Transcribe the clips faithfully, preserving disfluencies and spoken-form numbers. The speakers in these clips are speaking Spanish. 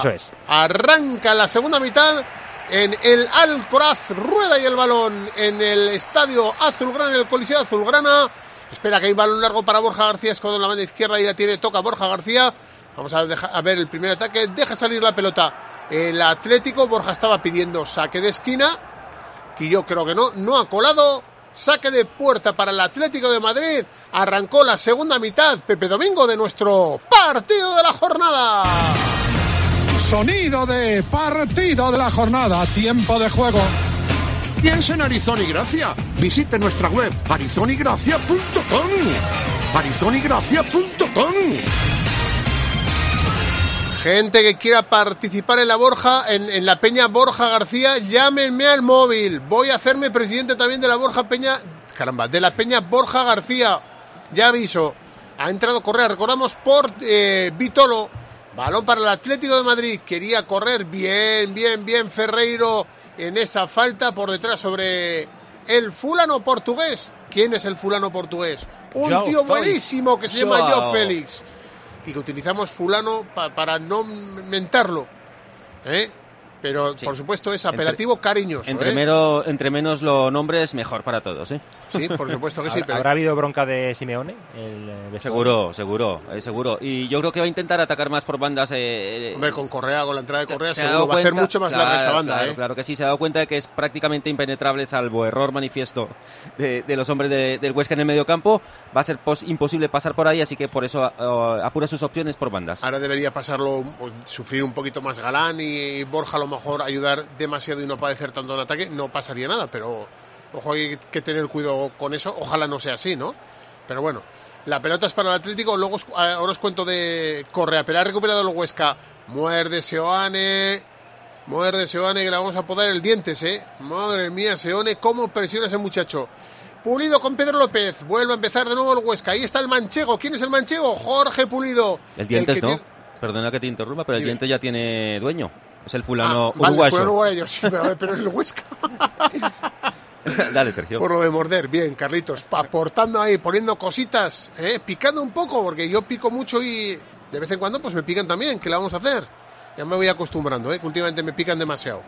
Eso es. Arranca la segunda mitad en el Alcoraz, rueda y el balón en el estadio azulgrana, en el Coliseo azulgrana. Espera que hay un balón largo para Borja García, escudo en la banda izquierda y la tiene, toca Borja García. Vamos a, dejar, a ver el primer ataque, deja salir la pelota el Atlético. Borja estaba pidiendo saque de esquina, que yo creo que no, no ha colado. Saque de puerta para el Atlético de Madrid. Arrancó la segunda mitad, Pepe Domingo, de nuestro partido de la jornada. Sonido de partido de la jornada, tiempo de juego. Piensa en Arizón y Gracia. Visite nuestra web arizón y gracia punto com. arizón y gracia punto com. Gente que quiera participar en la Borja, en, en la Peña Borja García, llámenme al móvil. Voy a hacerme presidente también de la Borja Peña, caramba, de la Peña Borja García. Ya aviso. Ha entrado Correa, recordamos, por eh, Vitolo. Balón para el Atlético de Madrid. Quería correr bien, bien, bien Ferreiro en esa falta por detrás sobre el fulano portugués. ¿Quién es el fulano portugués? Un Joao tío buenísimo Félix. Que se Joao. llama Joao Félix. Y que utilizamos fulano pa, para no mentarlo, ¿eh? Pero sí, por supuesto es apelativo entre, cariñoso. Entre, ¿eh? mero, entre menos lo nombres, mejor para todos, ¿eh? Sí, por supuesto que sí. Pero... ¿Habrá habido bronca de Simeone? El seguro, seguro, eh, seguro. Y yo creo que va a intentar atacar más por bandas. Eh, Hombre, con Correa, con la entrada de Correa, seguro va a hacer mucho más claro, larga esa banda. Claro, ¿eh? claro que sí, se ha dado cuenta de que es prácticamente impenetrable, salvo error manifiesto de, de los hombres de, del Huesca en el medio campo. Va a ser pos, imposible pasar por ahí, así que por eso uh, apura sus opciones por bandas. Ahora debería pasarlo, pues, sufrir un poquito más Galán y Borja a lo mejor ayudar demasiado y no padecer tanto en ataque. No pasaría nada, pero ojo, hay que tener cuidado con eso. Ojalá no sea así, ¿no? Pero bueno, la pelota es para el Atlético. Luego os, ahora os cuento de Correa, pero ha recuperado el Huesca. Muerde Seoane, muerde Seoane, que le vamos a podar el dientes, ¿eh? Madre mía, Seoane, cómo presiona ese muchacho. Pulido con Pedro López, vuelve a empezar de nuevo el Huesca. Ahí está el manchego. ¿Quién es el manchego? Jorge Pulido. El dientes el no, tiene... perdona que te interrumpa, pero el diente ya tiene dueño. Es el fulano ah, vale, uruguayo. El fulano uruguayo, sí, pero, pero el Huesca. Dale, Sergio. Por lo de morder, bien, Carlitos, aportando ahí, poniendo cositas, ¿eh? Picando un poco, porque yo pico mucho y de vez en cuando pues me pican también. ¿Qué le vamos a hacer? Ya me voy acostumbrando, ¿eh? Que últimamente me pican demasiado.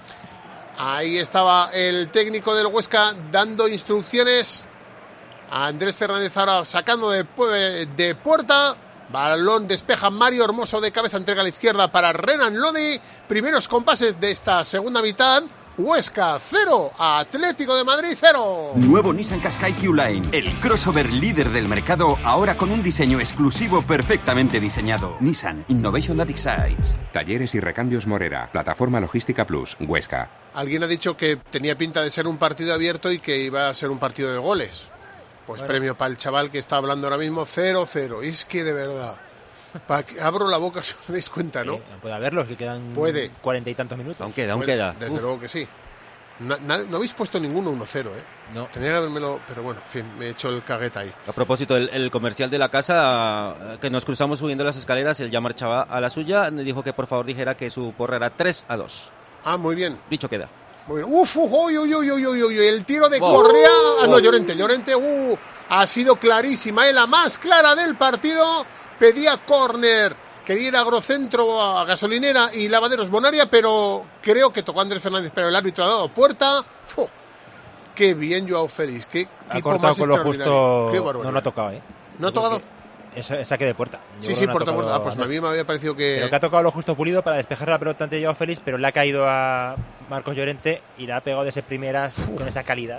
Ahí estaba el técnico del Huesca dando instrucciones a Andrés Fernández, ahora sacando de, de puerta. Balón despeja Mario Hermoso de cabeza, entrega a la izquierda para Renan Lodi. Primeros compases de esta segunda mitad. Huesca cero, Atlético de Madrid cero. Nuevo Nissan Qashqai Q-Line, el crossover líder del mercado, ahora con un diseño exclusivo perfectamente diseñado. Nissan Innovation that excites. Talleres y recambios Morera, Plataforma Logística Plus, Huesca. Alguien ha dicho que tenía pinta de ser un partido abierto y que iba a ser un partido de goles. Pues bueno, premio para el chaval que está hablando ahora mismo, cero cero. Y es que de verdad, para que abro la boca, si os dais cuenta, ¿no? Sí, puede haberlos, que quedan puede. cuarenta y tantos minutos. Aún queda, aún puede, queda. Desde Uf. luego que sí. No, no, no habéis puesto ninguno uno cero, ¿eh? No. Tenía que habérmelo, pero bueno, en fin, me he hecho el cagueta ahí. A propósito, el, el comercial de la casa, que nos cruzamos subiendo las escaleras, él ya marchaba a la suya, me dijo que por favor dijera que su porra era tres a dos. Ah, muy bien. Dicho queda. Muy bien. Uf, uf, uy, uy, uy, uy, uy, uy, el tiro de oh. Correa. Ah, no, Llorente, Llorente, uh, ha sido clarísima, ¿eh? La más clara del partido. Pedía córner, quería ir a Agrocentro, a Gasolinera y Lavaderos Bonaria, pero creo que tocó Andrés Fernández, pero el árbitro ha dado puerta. Uf, qué bien Joao Félix, qué ha tipo más con lo justo. Qué no, no ha tocado, ¿eh? ¿No ha tocado? Es, es saque de puerta. Yo sí, sí, no puerta a puerta. Ah, pues a mí me había parecido que... Pero que ha tocado lo justo Pulido para despejar la pelota ante Joao Félix, pero le ha caído a Marcos Llorente y le ha pegado desde primeras Uf. con esa calidad.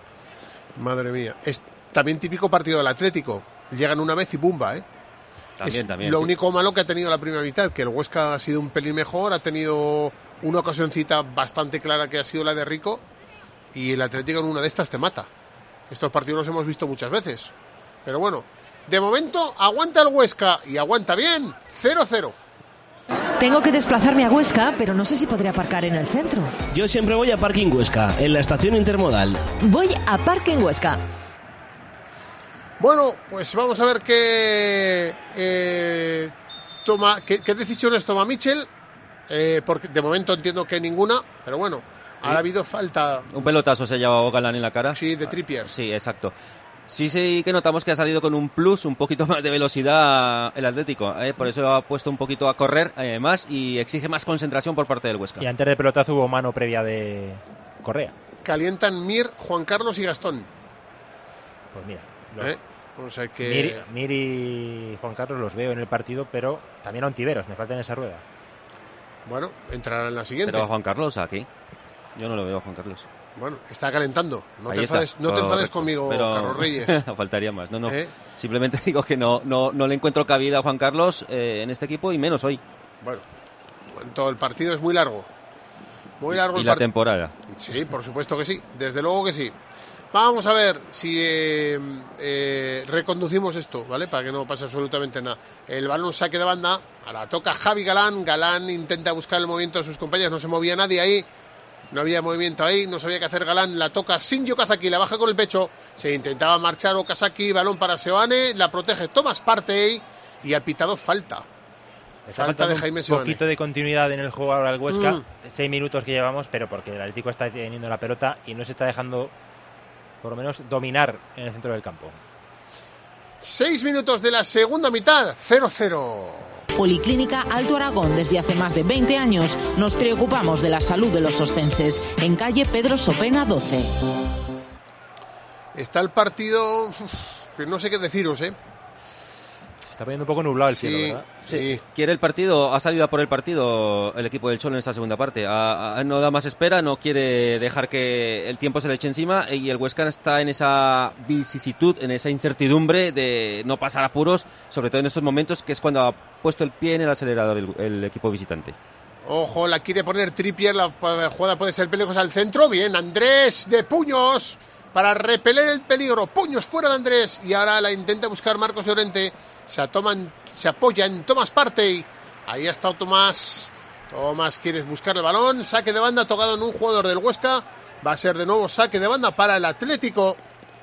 Madre mía. Es también típico partido del Atlético. Llegan una vez y pumba, ¿eh? También, es también. Lo sí. único malo que ha tenido la primera mitad, que el Huesca ha sido un pelín mejor, ha tenido una ocasioncita bastante clara que ha sido la de Rico, y el Atlético en una de estas te mata. Estos partidos los hemos visto muchas veces. Pero bueno, de momento aguanta el Huesca y aguanta bien, cero cero. Tengo que desplazarme a Huesca, pero no sé si podré aparcar en el centro. Yo siempre voy a Parking Huesca, en la estación intermodal. Voy a Parking Huesca. Bueno, pues vamos a ver qué, eh, toma, qué, qué decisiones toma Michel, eh, porque de momento entiendo que ninguna, pero bueno, ahora ha habido falta. Un pelotazo se ha llevado Galán en la cara. Sí, de Trippier. Sí, exacto. Sí, sí que notamos que ha salido con un plus, un poquito más de velocidad el Atlético, ¿eh? Por eso ha puesto un poquito a correr eh, más y exige más concentración por parte del Huesca. Y antes del pelotazo hubo mano previa de Correa. Calientan Mir, Juan Carlos y Gastón. Pues mira, lo... ¿Eh? O sea que... Mir, Mir y Juan Carlos los veo en el partido, pero también a Ontiveros, me falta en esa rueda. Bueno, entrará en la siguiente. Pero a Juan Carlos aquí. Yo no lo veo a Juan Carlos. Bueno, está calentando. No Ahí te está. enfades, no te enfades conmigo, pero... Carlos Reyes. Faltaría más. No, no. ¿Eh? Simplemente digo que no, no, no le encuentro cabida a Juan Carlos eh, en este equipo y menos hoy. Bueno, todo el partido es muy largo. Muy largo y el la part... temporada. Sí, por supuesto que sí. Desde luego que sí. Vamos a ver si eh, eh, reconducimos esto, ¿vale? Para que no pase absolutamente nada. El balón saque de banda. Ahora toca Javi Galán. Galán intenta buscar el movimiento de sus compañeros. No se movía nadie ahí. No había movimiento ahí, no sabía qué hacer Galán, la toca Shinji Okazaki, la baja con el pecho, se intentaba marchar Okazaki, balón para Seoane, la protege Thomas Partey y ha pitado falta. Está falta de Jaime un Seoane. poquito de continuidad en el juego ahora el Huesca, Mm. seis minutos que llevamos, pero porque el Atlético está teniendo la pelota y no se está dejando, por lo menos, dominar en el centro del campo. Seis minutos de la segunda mitad, cero cero. Policlínica Alto Aragón. Desde hace más de veinte años nos preocupamos de la salud de los ostenses. En calle Pedro Sopena doce. Está el partido, uf, que no sé qué deciros, ¿eh? Está poniendo un poco nublado el Sí, cielo, ¿verdad? Sí. Quiere el partido, ha salido a por el partido el equipo del Cholo en esta segunda parte. A, a, no da más espera, no quiere dejar que el tiempo se le eche encima y el Huesca está en esa vicisitud, en esa incertidumbre de no pasar apuros, sobre todo en estos momentos que es cuando ha puesto el pie en el acelerador el, el equipo visitante. Ojo, la quiere poner Trippier, la jugada puede ser peligrosa al centro. Bien, Andrés de puños para repeler el peligro. Puños fuera de Andrés y ahora la intenta buscar Marcos Llorente. Se, atoman, se apoya en Thomas Partey. Ahí ha estado Tomás. Tomás quiere buscar el balón. Saque de banda tocado en un jugador del Huesca. Va a ser de nuevo saque de banda para el Atlético.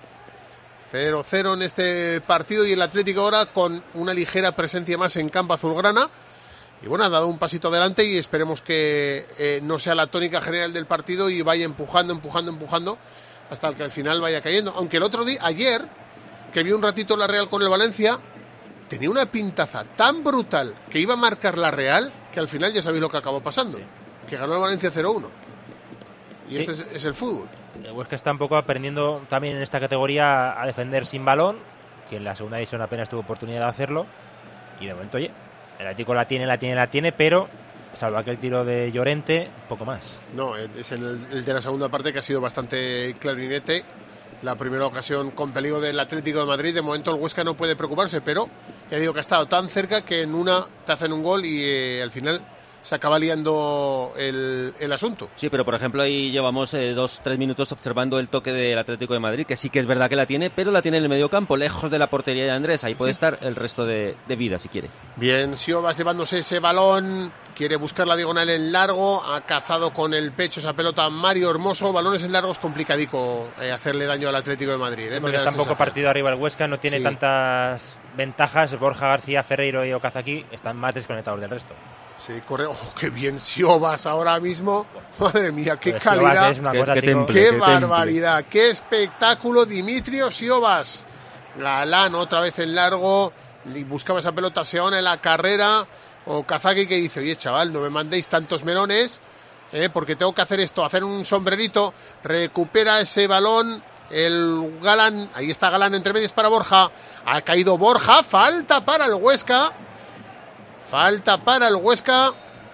cero cero en este partido y el Atlético ahora con una ligera presencia más en campo azulgrana. Y bueno, ha dado un pasito adelante y esperemos que eh, no sea la tónica general del partido y vaya empujando, empujando, empujando hasta que al final vaya cayendo. Aunque el otro día, ayer, que vi un ratito la Real con el Valencia, tenía una pintaza tan brutal que iba a marcar la Real que al final ya sabéis lo que acabó pasando. Sí. Que ganó el Valencia cero uno. Y sí. este es, es el fútbol. El Huesca está un poco aprendiendo también en esta categoría a defender sin balón, que en la segunda división apenas tuvo oportunidad de hacerlo. Y de momento, oye, el Atlético la tiene, la tiene, la tiene, pero salvo aquel tiro de Llorente, poco más. No, es el, el de la segunda parte que ha sido bastante clarinete. La primera ocasión con peligro del Atlético de Madrid. De momento el Huesca no puede preocuparse, pero ya digo que ha estado tan cerca que en una te hacen un gol y eh, al final se acaba liando el, el asunto. Sí, pero por ejemplo ahí llevamos eh, dos, tres minutos observando el toque del Atlético de Madrid, que sí que es verdad que la tiene, pero la tiene en el medio campo, lejos de la portería de Andrés. Ahí puede sí. estar el resto de, de vida, si quiere. Bien, Siobas llevándose ese balón, quiere buscar la diagonal en largo, ha cazado con el pecho esa pelota Mario Hermoso. Balones en largo es complicadico eh, hacerle daño al Atlético de Madrid. Sí, eh, porque está un poco partido arriba el Huesca, no tiene sí. tantas ventajas. Borja García, Ferreiro y Okazaki están más desconectados del resto. Sí, corre. Oh, qué bien Siobas ahora mismo. Madre mía, qué Pero calidad. Es una cosa, qué, temple, qué, qué barbaridad. Temple. Qué espectáculo, Dimitrios Siobas. Galán otra vez en largo. Y buscaba esa pelota Seoane en la carrera. O Kazaki que dice, oye chaval, no me mandéis tantos melones, eh, porque tengo que hacer esto, hacer un sombrerito. Recupera ese balón. El Galán, ahí está Galán entre medias para Borja. Ha caído Borja. Falta para el Huesca. Falta para el Huesca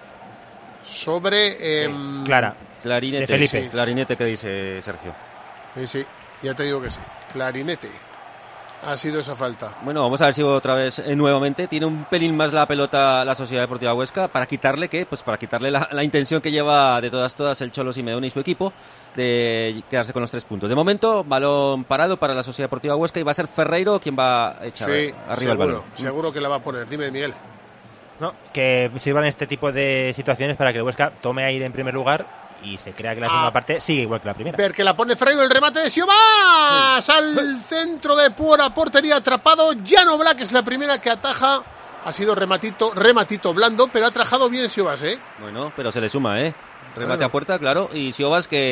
sobre... Eh, sí, Clara. Clarinete, Felipe. Sí, clarinete que dice Sergio. Sí, sí, ya te digo que sí. Clarinete. Ha sido esa falta. Bueno, vamos a ver si otra vez eh, nuevamente tiene un pelín más la pelota la Sociedad Deportiva Huesca para quitarle ¿qué? Pues para quitarle la, la intención que lleva de todas todas el Cholo Simeone y su equipo de quedarse con los tres puntos. De momento, balón parado para la Sociedad Deportiva Huesca y va a ser Ferreiro quien va a echar sí, arriba seguro, el balón. Seguro que la va a poner. Dime, Miguel. No, que sirvan este tipo de situaciones para que el Huesca tome aire en primer lugar y se crea que la segunda ah, parte sigue igual que la primera. Ver que la pone Ferreiro, el remate de Siobas sí. al centro de Puora, portería atrapado. Llano Black es la primera que ataja. Ha sido rematito, rematito blando, pero ha atajado bien Siobas, ¿eh? Bueno, pero se le suma, ¿eh? Remate bueno. a puerta, claro, y Siobas que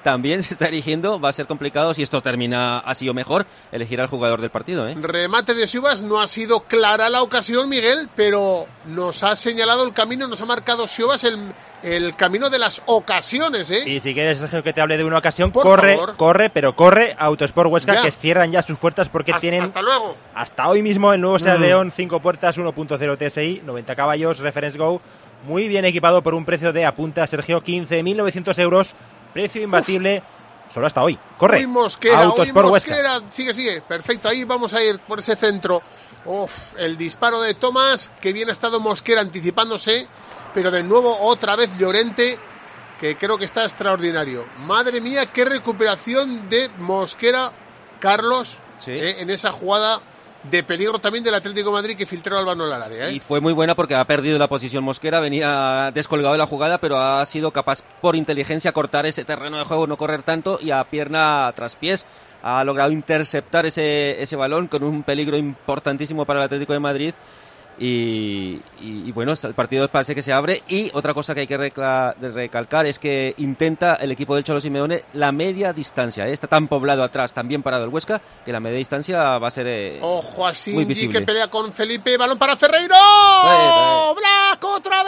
también se está eligiendo. Va a ser complicado, si esto termina así o mejor, elegir al jugador del partido, ¿eh? Remate de Siobas, no ha sido clara la ocasión, Miguel, pero nos ha señalado el camino, nos ha marcado Siobas el, el camino de las ocasiones, ¿eh? Y si quieres, Sergio, que te hable de una ocasión, Por corre, favor. corre, pero corre a Autosport Huesca, Ya. que cierran ya sus puertas porque hasta, tienen hasta luego. hasta hoy mismo el nuevo Seat Mm. León, cinco puertas, uno punto cero T S I, noventa caballos, Reference Go, muy bien equipado por un precio de, apunta Sergio, quince mil novecientos euros, precio imbatible. Uf. Solo hasta hoy. Corre. Hoy Mosquera, Autosport hoy Huesca. Mosquera. Sigue, sigue. Perfecto. Ahí vamos a ir por ese centro. Uf, el disparo de Tomás. Que bien ha estado Mosquera anticipándose. Pero de nuevo otra vez Llorente. Que creo que está extraordinario. Madre mía, qué recuperación de Mosquera, Carlos. Sí. eh, en esa jugada de peligro también del Atlético de Madrid que filtró el balón al área. ¿eh? Y fue muy buena porque ha perdido la posición Mosquera, venía descolgado de la jugada, pero ha sido capaz por inteligencia cortar ese terreno de juego, no correr tanto, y a pierna tras pies ha logrado interceptar ese, ese balón con un peligro importantísimo para el Atlético de Madrid. Y, y, y bueno, el partido parece que se abre. Y otra cosa que hay que recla- recalcar es que intenta el equipo del Cholo Simeone la media distancia, ¿eh? Está tan poblado atrás, tan bien parado el Huesca, que la media distancia va a ser eh, Ojo a muy Sinji visible. que pelea con Felipe. Balón para Ferreiro. Trae, Black otra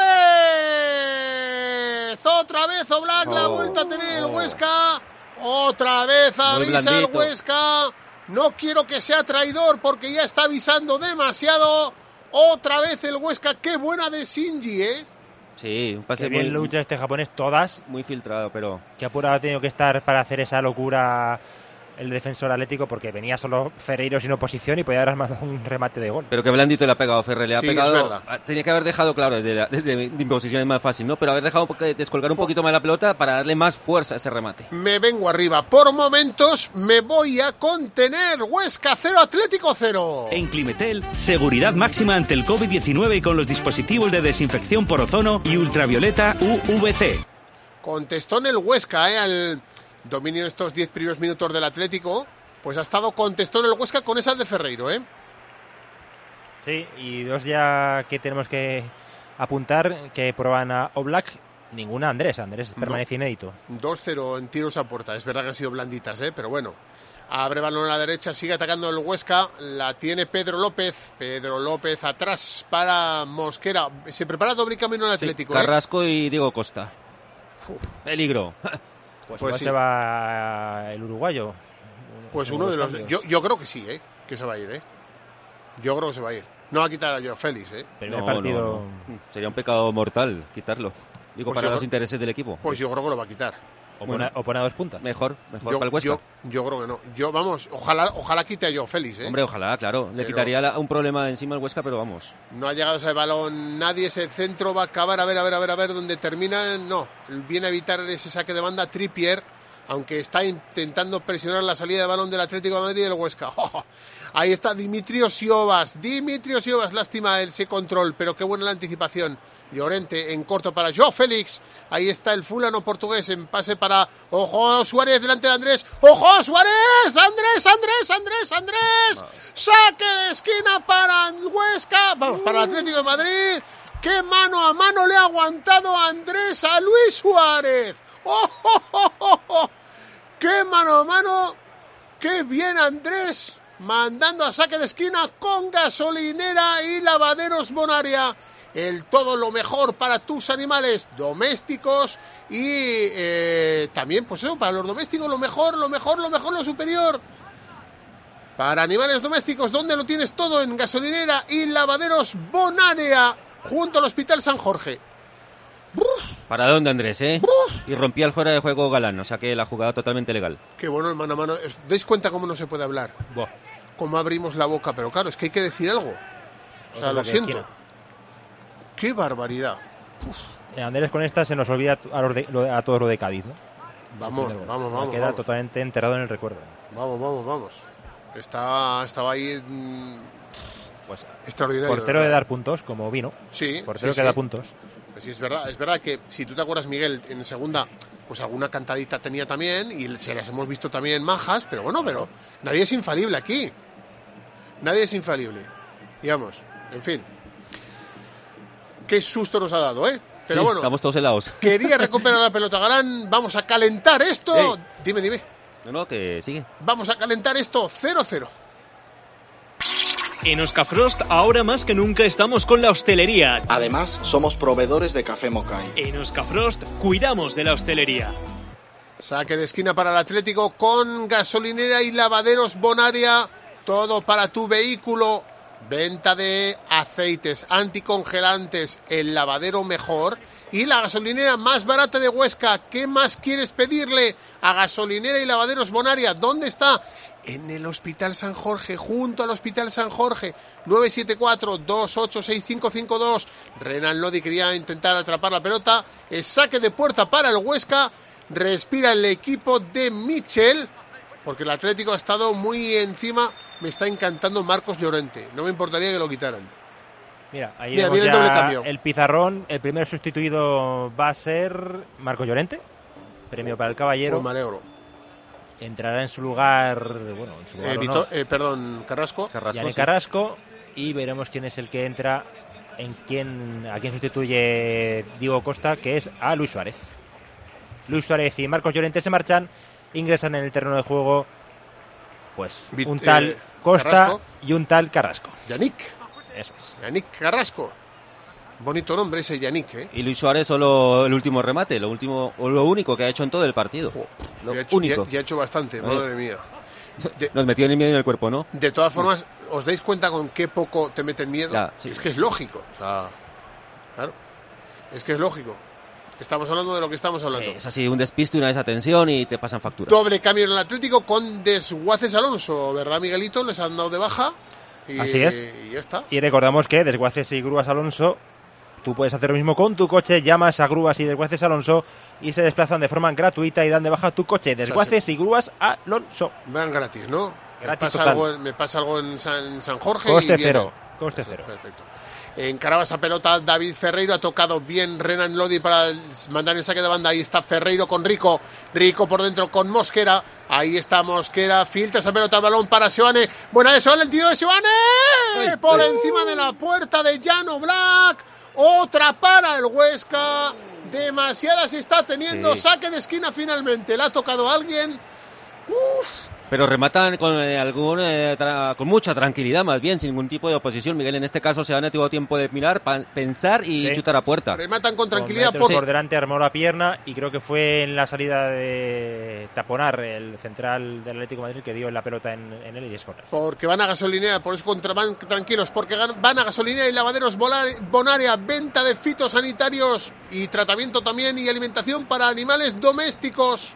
vez. Otra vez Oblak la ha Oh, vuelto a tener el oh. Huesca. Otra vez Muy avisa el blandito. Huesca. No quiero que sea traidor porque ya está avisando demasiado. Otra vez el Huesca. Qué buena de Sinji, ¿eh? Sí, un pase Qué bien muy, lucha este japonés, todas. muy filtrado, pero... Qué apurado ha tenido que estar para hacer esa locura el defensor atlético, porque venía solo Ferreiro sin oposición y podía haber armado un remate de gol. Pero que blandito le ha pegado Ferrer, le ha Sí, es pegado... verdad. Tenía que haber dejado, claro, de, la- de, de- de imposición es más fácil, ¿no? Pero haber dejado un poco de descolgar un poquito más la pelota para darle más fuerza a ese remate. Me vengo arriba. Por momentos me voy a contener. Huesca cero, Atlético cero. En Climetel, seguridad máxima ante el COVID diecinueve con los dispositivos de desinfección por ozono y ultravioleta U V C. Contestó en el Huesca, ¿eh? Al dominio en estos diez primeros minutos del Atlético. Pues ha estado contestó en el Huesca con esa de Ferreiro, ¿eh? Sí, y dos ya que tenemos que apuntar, que prueban a Oblak. Ninguna Andrés. Andrés No. permanece inédito. dos cero en tiros a puerta. Es verdad que han sido blanditas, ¿eh? Pero bueno. Abre balón a la derecha, sigue atacando el Huesca. La tiene Pedro López. Pedro López atrás para Mosquera. Se prepara doble camino el Sí, Atlético, ¿eh? Carrasco y Diego Costa. Uf. Peligro. Pues, Pues igual sí. se va el uruguayo. Pues uno de los... cambios. Yo, yo creo que sí, ¿eh? Que se va a ir, ¿eh? Yo creo que se va a ir. No va a quitar a Joao Félix, ¿eh? Primer No, partido. no, no. Sería un pecado mortal quitarlo. Digo, Pues para yo los creo- intereses del equipo. Pues yo creo que lo va a quitar. O, Bueno. pone, o pone a dos puntas. Mejor, mejor Yo, para el Huesca. yo, yo creo que no. Yo, vamos, ojalá, ojalá quite a Joao Félix, ¿eh? Hombre, ojalá, claro. Le Pero- quitaría la- un problema de encima al Huesca, pero vamos. No ha llegado ese balón nadie, ese centro va a acabar, a ver, a ver, a ver, a ver dónde termina. No, viene a evitar ese saque de banda Trippier, aunque está intentando presionar la salida de balón del Atlético de Madrid y del Huesca. ¡Oh! Ahí está Dimitrios Siobas, Dimitrios Siobas, lástima ese control, pero qué buena la anticipación. Llorente en corto para Joao Félix. Ahí está el fulano portugués en pase para Ojo Suárez delante de Andrés. ¡Ojo Suárez! ¡Andrés, Andrés, Andrés, Andrés! ¡Saque de esquina para el Huesca! Vamos, para el Atlético de Madrid. ¡Qué mano a mano le ha aguantado Andrés a Luis Suárez! ¡Oh, oh, oh, oh, oh! ¡Qué mano a mano! ¡Qué bien Andrés! Mandando a saque de esquina con Gasolinera y Lavaderos Bonaria. El todo lo mejor para tus animales domésticos y eh, también, pues eso, para los domésticos lo mejor, lo mejor, lo mejor, lo superior. Para animales domésticos, ¿dónde lo tienes todo? En Gasolinera y Lavaderos Bonaria, junto al Hospital San Jorge. ¿Para dónde, Andrés, eh? Y rompía el fuera de juego Galán, o sea que la jugada totalmente legal. Qué bueno el mano a mano. ¿Os dais cuenta cómo no se puede hablar? Buah. Cómo abrimos la boca, pero claro, es que hay que decir algo. O sea, Otra lo que siento. esquina. Qué barbaridad. Eh, Andrés con esta se nos olvida a, los de- lo- a todos lo de Cádiz, ¿no? Vamos, El primer gol. vamos, Va a vamos, quedar vamos. totalmente enterrado en el recuerdo. Vamos, vamos, vamos. Está, estaba ahí mm, Pues extraordinario. portero de ¿verdad? dar puntos, como vino. Sí, Portero sí, que sí. da puntos. Pues sí, es verdad, es verdad que si tú te acuerdas, Miguel, en segunda, pues alguna cantadita tenía también y se las hemos visto también majas, pero bueno, pero nadie es infalible aquí. Nadie es infalible. Digamos, en fin. Qué susto nos ha dado, ¿eh? Pero sí, bueno, estamos todos helados. Quería recuperar la pelota Galán. Vamos a calentar esto. Ey. Dime, dime. No, no, que sigue. Vamos a calentar esto cero cero. En Oscafrost, ahora más que nunca estamos con la hostelería. Además, somos proveedores de café Mokai. En Oscafrost, cuidamos de la hostelería. Saque de esquina para el Atlético con gasolinera y lavaderos Bonaria. Todo para tu vehículo. Venta de aceites anticongelantes, el lavadero mejor y la gasolinera más barata de Huesca. ¿Qué más quieres pedirle a gasolinera y lavaderos Bonaria? ¿Dónde está? En el Hospital San Jorge, junto al Hospital San Jorge. Nueve siete cuatro, dos ocho seis cinco cinco dos. Renan Lodi quería intentar atrapar la pelota. El saque de puerta para el Huesca. Respira el equipo de Michel, porque el Atlético ha estado muy encima. Me está encantando Marcos Llorente. No me importaría que lo quitaran. Mira, ahí Mira, vemos viene ya el doble cambio. el pizarrón. El primer sustituido va a ser Marcos Llorente. Premio para el caballero. Pues me alegro. Entrará en su lugar, bueno, en su lugar Eh, o Vito- no, eh, perdón, Carrasco. Yannick Carrasco, y veremos quién es el que entra, en quién, a quién sustituye Diego Costa, que es a Luis Suárez. Luis Suárez y Marcos Llorente se marchan, ingresan en el terreno de juego, pues Vit- un tal eh, Costa Carrasco. y un tal Carrasco. Yannick. Eso es. Yannick Carrasco. Bonito nombre ese Yannick, ¿eh? Y Luis Suárez solo el último remate, lo último o lo único que ha hecho en todo el partido. Lo Ya ha hecho, único. ya- ya ha hecho bastante, Eh. madre mía. De, Nos metió en el miedo en el cuerpo, ¿no? de todas formas, ¿os dais cuenta con qué poco te meten miedo? Ya, sí. Es que es lógico. O sea, claro. Es que es lógico. Estamos hablando de lo que estamos hablando. Sí, es así, un despiste, una desatención y te pasan factura. Doble cambio en el Atlético con Desguaces Alonso, ¿verdad, Miguelito? Les han dado de baja. Y, Así es. Y ya está. Y recordamos que Desguaces y Grúas Alonso, tú puedes hacer lo mismo con tu coche, llamas a Grúas y Desguaces Alonso y se desplazan de forma gratuita y dan de baja tu coche. Desguaces y Grúas Alonso. Van gratis, ¿no? me, Gratis pasa total. algo, en- me pasa algo en San, en San Jorge. Coste y viene. cero. Coste Eso, cero. Perfecto. Encaraba esa pelota David Ferreiro, ha tocado bien Renan Lodi para mandar el saque de banda. Ahí está Ferreiro con Rico, Rico por dentro con Mosquera. Ahí está Mosquera, filtra esa pelota al balón para Seoane. Buena de Seoane, el tiro de Seoane. Por encima de la puerta de Llano Black. Otra para el Huesca. Demasiadas está teniendo. Sí. Saque de esquina finalmente. Le ha tocado a alguien. Uf. Pero rematan con eh, algún eh, tra- con mucha tranquilidad, más bien, sin ningún tipo de oposición. Miguel, en este caso se han tenido tiempo de mirar, pa- pensar y Sí. chutar a puerta. Rematan con Con tranquilidad. metros Por... por delante armó la pierna y creo que fue en la salida de taponar el central del Atlético de Madrid que dio la pelota en, en él y es corner. Porque van a gasolinera, por eso contra, van tranquilos, porque gan- van a gasolinera y lavaderos Bola- Bonaria, venta de fitosanitarios y tratamiento también y alimentación para animales domésticos.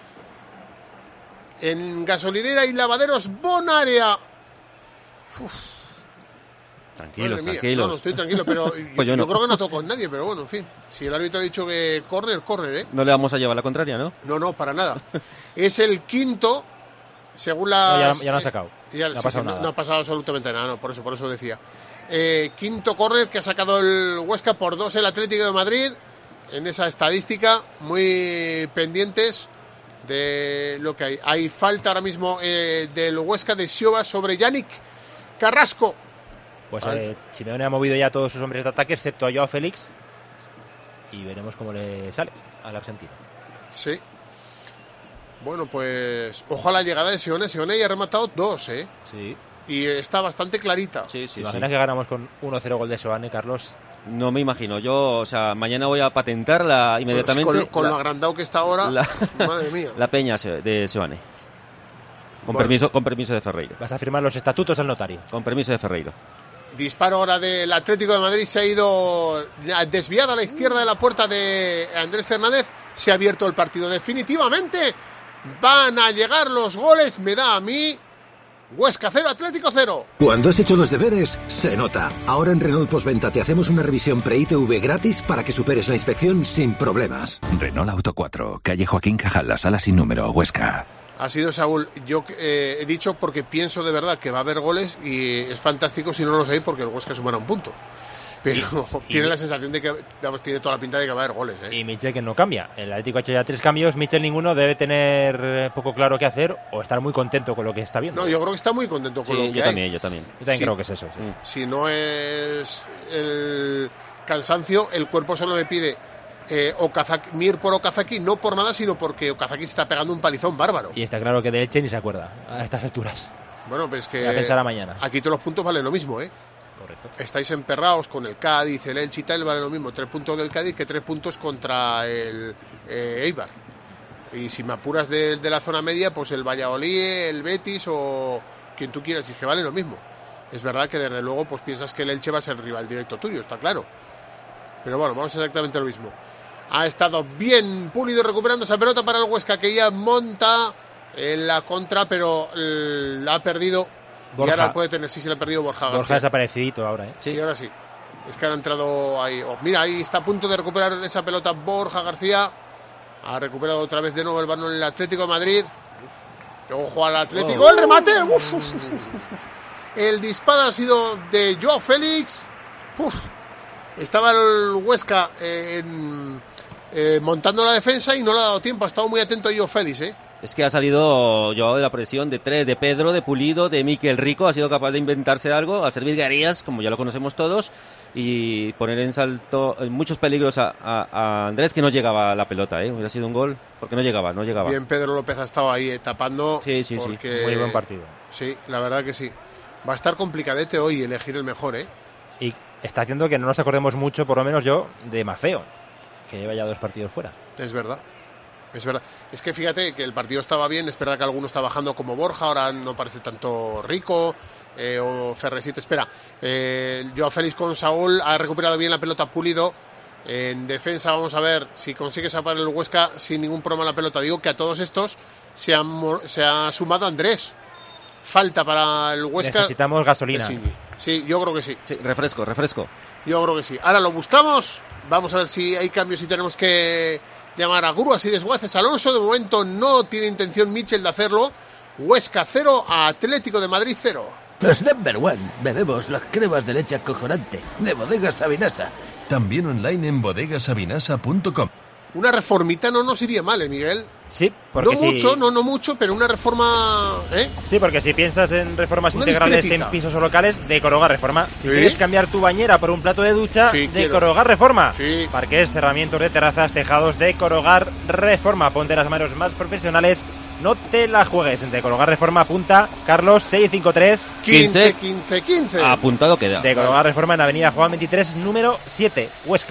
En gasolinera y lavaderos Bonaria. Uf, Tranquilos, madre mía. tranquilos. No, no, estoy tranquilo, pero Pues yo, yo no. yo creo que no toco con nadie, pero bueno, en fin. Si el árbitro ha dicho que correr, correr, ¿eh? No le vamos a llevar la contraria, ¿no? No, no, para nada. Es el quinto, según la... No, ya lo- ya lo han sacado. Ya, No ha sí, pasado sí, no- nada. no ha pasado absolutamente nada, no, por eso, por eso decía. Eh, quinto córner que ha sacado el Huesca por dos el Atlético de Madrid. En esa estadística, muy pendientes de lo que hay. Hay falta ahora mismo eh, del Huesca de Sioba sobre Yannick Carrasco. Pues Falta. eh, Simeone ha movido ya a todos sus hombres de ataque, excepto a Joao Félix. Y veremos cómo le sale al argentino. Sí. Bueno, pues ojalá la llegada de Sione. Sione ya ha rematado dos, ¿eh? Sí. Y está bastante clarita. Sí, ¿Te sí, imaginas sí. que ganamos con uno cero gol de Soane, Carlos? No me imagino. Yo, o sea, mañana voy a patentarla inmediatamente. Pues con, con la, lo agrandado que está ahora, la- madre mía. la peña se- de Seoane. Con, Bueno. permiso, con permiso de Ferreiro. Vas a firmar los estatutos al notario. Con permiso de Ferreiro. Disparo ahora del Atlético de Madrid, se ha ido desviado a la izquierda de la puerta de Andrés Fernández. Se ha abierto el partido definitivamente. Van a llegar los goles, me da a mí. Huesca cero, Atlético cero. Cuando has hecho los deberes, se nota. Ahora en Renault Postventa te hacemos una revisión pre-I T V gratis para que superes la inspección sin problemas. Renault Auto cuatro, calle Joaquín Cajal, la sala sin número, Huesca. Ha sido Saúl. Yo eh, he dicho porque pienso de verdad que va a haber goles y es fantástico si no los hay porque el Huesca sumará un punto. Pero Y- tiene y- la sensación de que vamos, tiene toda la pinta de que va a haber goles. ¿eh? Y Michel que no cambia. El Atlético ha hecho ya tres cambios, Michel ninguno. Debe tener eh, poco claro qué hacer o estar muy contento con lo que está viendo. No, yo creo que está muy contento con Sí, lo que yo hay. también, yo también. Yo también Sí. creo que es eso. sí. Mm. Si no es el cansancio, el cuerpo solo me pide eh, Okazaki, Mir por Okazaki, no por nada, sino porque Okazaki se está pegando un palizón bárbaro. Y está claro que de Elche ni se acuerda a estas alturas. Bueno, pues que... Ya pensará mañana. Aquí todos los puntos valen lo mismo, ¿eh? Correcto. Estáis emperrados con el Cádiz, el Elche y tal, vale lo mismo. Tres puntos del Cádiz que tres puntos contra el eh, Eibar. Y si me apuras de, de la zona media, pues el Valladolid, el Betis o quien tú quieras, y es que vale lo mismo. Es verdad que desde luego pues piensas que el Elche va a ser rival directo tuyo, está claro. Pero bueno, vamos exactamente lo mismo. Ha estado bien Pulido recuperando esa pelota para el Huesca, que ya monta en la contra, pero la ha perdido. Borja. Y ahora puede tener, sí, se le ha perdido Borja García. Borja desaparecidito ahora, ¿eh? Sí, sí, ahora sí. Es que ahora ha entrado ahí. Oh, mira, ahí está a punto de recuperar esa pelota Borja García. Ha recuperado otra vez de nuevo el balón en el Atlético de Madrid. Ojo al Atlético. Oh. ¡El remate! Uf, uf, uf, uf. El disparo ha sido de Joao Félix. Uf. Estaba el Huesca eh, en, eh, montando la defensa y no le ha dado tiempo. Ha estado muy atento a Joao Félix, ¿eh? Es que ha salido Joao de la presión de tres, de Pedro, de Pulido, de Miquel Rico. Ha sido capaz de inventarse algo, a servir Garías, como ya lo conocemos todos, y poner en salto en muchos peligros a, a, a Andrés, que no llegaba a la pelota, ¿eh? Hubiera sido un gol, porque no llegaba, no llegaba. Bien, Pedro López ha estado ahí eh, tapando. Sí, sí, porque... sí. Muy buen partido. Sí, la verdad que sí. Va a estar complicadete hoy elegir el mejor, ¿eh? Y está haciendo que no nos acordemos mucho, por lo menos yo, de Mafeo, que lleva ya dos partidos fuera. Es verdad. Es verdad. Es que fíjate que el partido estaba bien, es verdad que alguno está bajando como Borja, ahora no parece tanto Rico eh, o Ferresite. Espera, eh, Joao Félix con Saúl ha recuperado bien la pelota Pulido. En defensa vamos a ver si consigue sacar el Huesca sin ningún problema la pelota. Digo que a todos estos se, han, se ha sumado Andrés. Falta para el Huesca. Necesitamos gasolina. Sí, sí, yo creo que sí. Sí, refresco, refresco. Yo creo que sí. Ahora lo buscamos. Vamos a ver si hay cambios y tenemos que llamar a grúas y desguaces. Alonso, de momento no tiene intención Michel de hacerlo. Huesca cero, Atlético de Madrid cero. Los number one. Bebemos las cremas de leche acojonante de Bodegas Sabinasa. También online en bodegas sabinasa punto com. Una reformita no nos iría mal, ¿eh, Miguel? Sí, porque no si... mucho, no, no mucho, pero una reforma, ¿eh? Sí, porque si piensas en reformas una integrales discretita. en pisos o locales, Decorogar Reforma. Si ¿Sí? quieres cambiar tu bañera por un plato de ducha, Sí, Decorogar Reforma. Sí. Parques, cerramientos de terrazas, tejados, Decorogar Reforma. Ponte las manos más profesionales, no te la juegues. En Decorogar Reforma apunta Carlos seiscientos cincuenta y tres quince, quince, quince. Apuntado queda. Decorogar Reforma en Avenida Juan veintitrés, número siete, Huesca.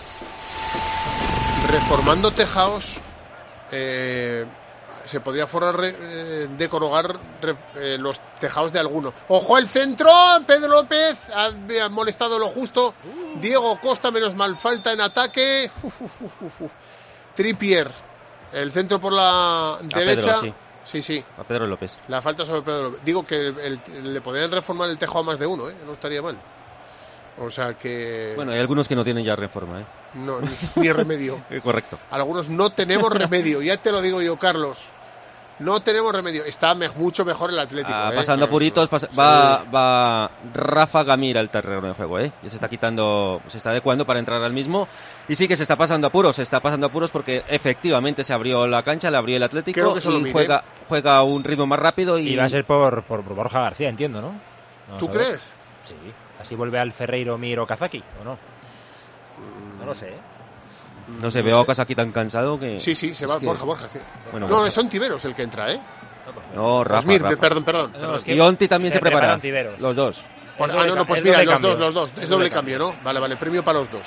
Reformando tejados, eh, se podría forrar, eh, decorogar re, eh, los tejados de alguno. ¡Ojo el centro! Pedro López ha, ha molestado lo justo. Diego Costa, menos mal, falta en ataque. Uf, uf, uf, uf, uf. Trippier, el centro por la A derecha. Pedro, sí. Sí, sí. A Pedro López. La falta sobre Pedro López. Digo que el, el, le podrían reformar el tejado a más de uno, ¿eh? No estaría mal. O sea que... Bueno, hay algunos que no tienen ya reforma, ¿eh? No, ni, ni remedio. Correcto. Algunos no tenemos remedio, ya te lo digo yo, Carlos. No tenemos remedio. Está me, mucho mejor el Atlético. Ah, ¿eh? pasando apuritos, pas- Sí. va, va Rafa Gamir al terreno de juego, ¿eh? Ya se está quitando, se está adecuando para entrar al mismo. Y sí que se está pasando apuros, se está pasando apuros porque efectivamente se abrió la cancha, le abrió el Atlético Creo que eso lo y miré. juega, juega a un ritmo más rápido. Y, Y va a ser por, por, por Borja García, entiendo, ¿no? Vamos ¿Tú a ver. crees? Sí. Así vuelve al Ferreiro Miro Kazaki, ¿o no? No lo sé, ¿eh? No se ve a Ocas aquí tan cansado que... Sí, sí, se es va que- Borja, Borja. Sí. Bueno, no, Borja. son Tiberos el que entra, ¿eh? No, Rafa, Osmir, Rafa. perdón, perdón. No, perdón. es que Y Onti también se, se prepara. preparan Tiberos. Los dos. Pues- Es ah, doble no, no, cam- pues es mira, doble los cambio. dos, los dos. Es Es doble doble cambio, ¿no? Vale, vale, premio para los dos.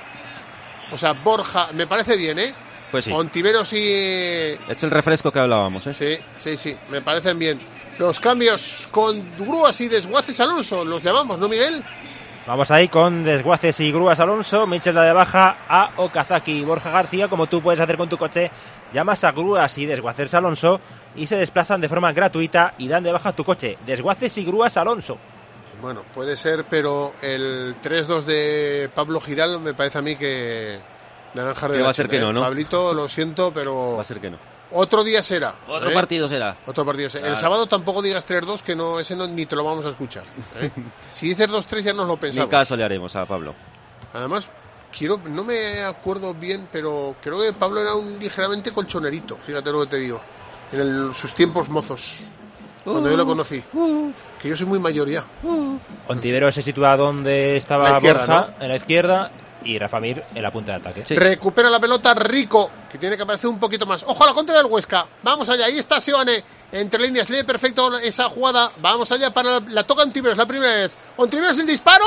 O sea, Borja, me parece bien, ¿eh? Pues sí. Ontiveros y... Es el refresco que hablábamos, ¿eh? Sí, sí, sí, me parecen bien. Los cambios con grúas y desguaces Alonso, los llamamos, ¿no, Miguel? Vamos ahí con desguaces y grúas Alonso, Michel da de baja a Okazaki y Borja García, como tú puedes hacer con tu coche. Llamas a grúas y desguaces Alonso y se desplazan de forma gratuita y dan de baja tu coche. Desguaces y grúas Alonso. Bueno, puede ser, pero el tres dos de Pablo Giral me parece a mí que... Naranjar de Que va la a ser China, que no, ¿eh? ¿no? Pablito, lo siento, pero... Va a ser que no. Otro día será. Otro ¿eh? partido será. Otro partido será. El Claro. sábado tampoco digas tres dos, que no, ese no, ni te lo vamos a escuchar. ¿eh? Si dices dos tres ya nos lo Ni pensamos. caso le haremos a Pablo. Además, quiero, no me acuerdo bien, pero creo que Pablo era un ligeramente colchonerito, fíjate lo que te digo, en el- sus tiempos mozos, cuando yo lo conocí, que yo soy muy mayor ya. Ontivero se sitúa donde estaba La izquierda, Borja, en la izquierda, y Rafa Mir en la punta de ataque. Sí. Recupera la pelota Rico, que tiene que aparecer un poquito más. Ojo a la contra del Huesca. Vamos allá, ahí está Seoane. Entre líneas, lee perfecto esa jugada. Vamos allá para la, la toca Ontiveros la primera vez. Ontiveros el disparo.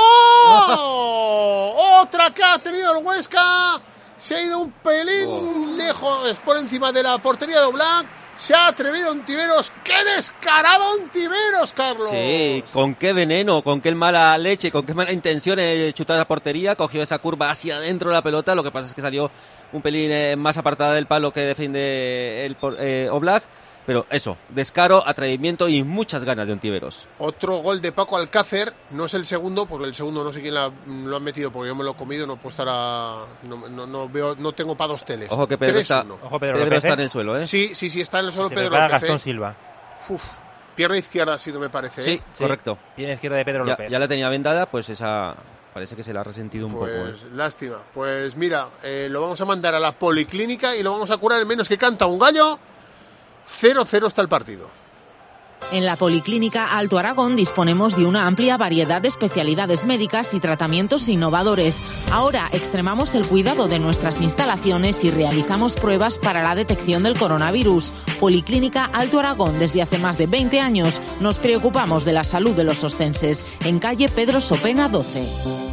Otra que ha tenido el Huesca. Se ha ido un pelín oh. lejos por encima de la portería de Oblak. Se ha atrevido Ontiveros. ¡Qué descarado Ontiveros, Carlos! Sí, con qué veneno, con qué mala leche, con qué mala intención de chutar a la portería. Cogió esa curva hacia adentro de la pelota. Lo que pasa es que salió un pelín eh, más apartada del palo que defiende el eh, Oblak. Pero eso, descaro, atrevimiento y muchas ganas de Ontiveros. Otro gol de Paco Alcácer, no es el segundo, porque el segundo no sé quién la, lo ha metido, porque yo me lo he comido, no puedo estar a... No, no, no veo, no tengo para dos teles. Ojo que Pedro, está, Ojo Pedro, Pedro López, está en el suelo, ¿eh? Sí, sí, sí, está en el suelo se Pedro López. Gastón ¿eh? Silva. Uf, pierna izquierda ha sido, me parece. Sí, ¿eh? sí, correcto. Pierna izquierda de Pedro ya, López. Ya la tenía vendada, pues esa... Parece que se la ha resentido un pues, poco. ¿eh? Lástima. Pues mira, eh, lo vamos a mandar a la policlínica y lo vamos a curar, al menos que canta un gallo. cero cero está el partido. En la Policlínica Alto Aragón disponemos de una amplia variedad de especialidades médicas y tratamientos innovadores. Ahora extremamos el cuidado de nuestras instalaciones y realizamos pruebas para la detección del coronavirus. Policlínica Alto Aragón, desde hace más de veinte años, nos preocupamos de la salud de los ostenses. En calle Pedro Sopena doce.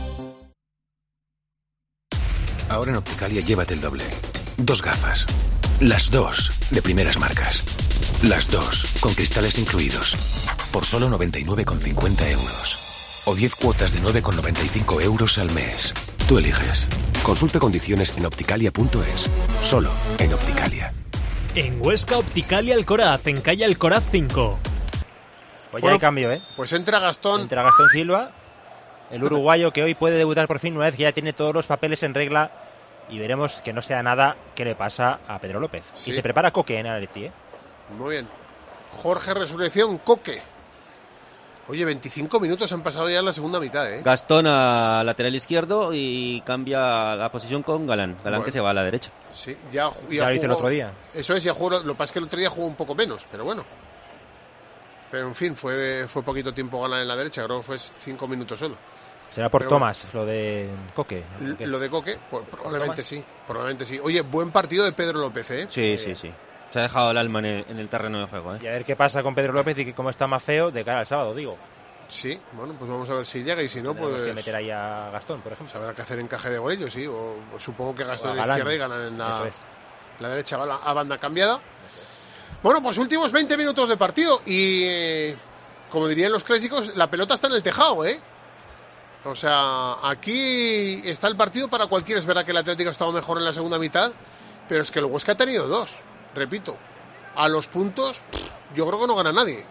Ahora en Opticalia llévate el doble. Dos gafas. Las dos de primeras marcas. Las dos con cristales incluidos. Por solo noventa y nueve con cincuenta euros. O diez cuotas de nueve con noventa y cinco euros al mes. Tú eliges. Consulta condiciones en opticalia punto es. Solo en Opticalia. En Huesca, Opticalia Alcoraz, en calle Alcoraz cinco. Pues bueno, ya hay cambio, ¿eh? Pues entra Gastón. Entra Gastón Silva, el uruguayo que hoy puede debutar por fin una vez que ya tiene todos los papeles en regla. Y veremos que no sea nada que le pasa a Pedro López. Sí. Y se prepara Coque en el Atleti, ¿eh? Muy bien. Jorge Resurrección, Coque. Oye, veinticinco minutos han pasado ya en la segunda mitad, ¿eh? Gastón a lateral izquierdo y cambia la posición con Galán. Galán bueno. que se va a la derecha. Sí, ya, ya, ya lo hizo el otro día. Eso es, ya jugó. Lo que pasa es que el otro día jugó un poco menos, pero bueno. Pero en fin, fue, fue poquito tiempo Galán en la derecha. Creo que fue cinco minutos solo. Será por Pero Tomás, bueno, lo de Coque. L- lo de Coque, pues, probablemente sí, probablemente sí. Oye, buen partido de Pedro López, ¿eh? Sí, eh, sí, sí. Se ha dejado el alma en el, en el terreno de juego, ¿eh? Y a ver qué pasa con Pedro López y que cómo está más feo de cara al sábado, digo. Sí, bueno, pues vamos a ver si llega y si no, Tendremos pues... que meter ahí a Gastón, por ejemplo. Habrá que hacer encaje de golillos, sí, o, o supongo que Gastón o en la izquierda y ganan en la, Eso es. la derecha a banda cambiada. Bueno, pues últimos veinte minutos de partido y, eh, como dirían los clásicos, la pelota está en el tejado, ¿eh? O sea, aquí está el partido para cualquiera. Es verdad que el Atlético ha estado mejor en la segunda mitad, pero es que el Huesca ha tenido dos, repito. A los puntos, yo creo que no gana nadie.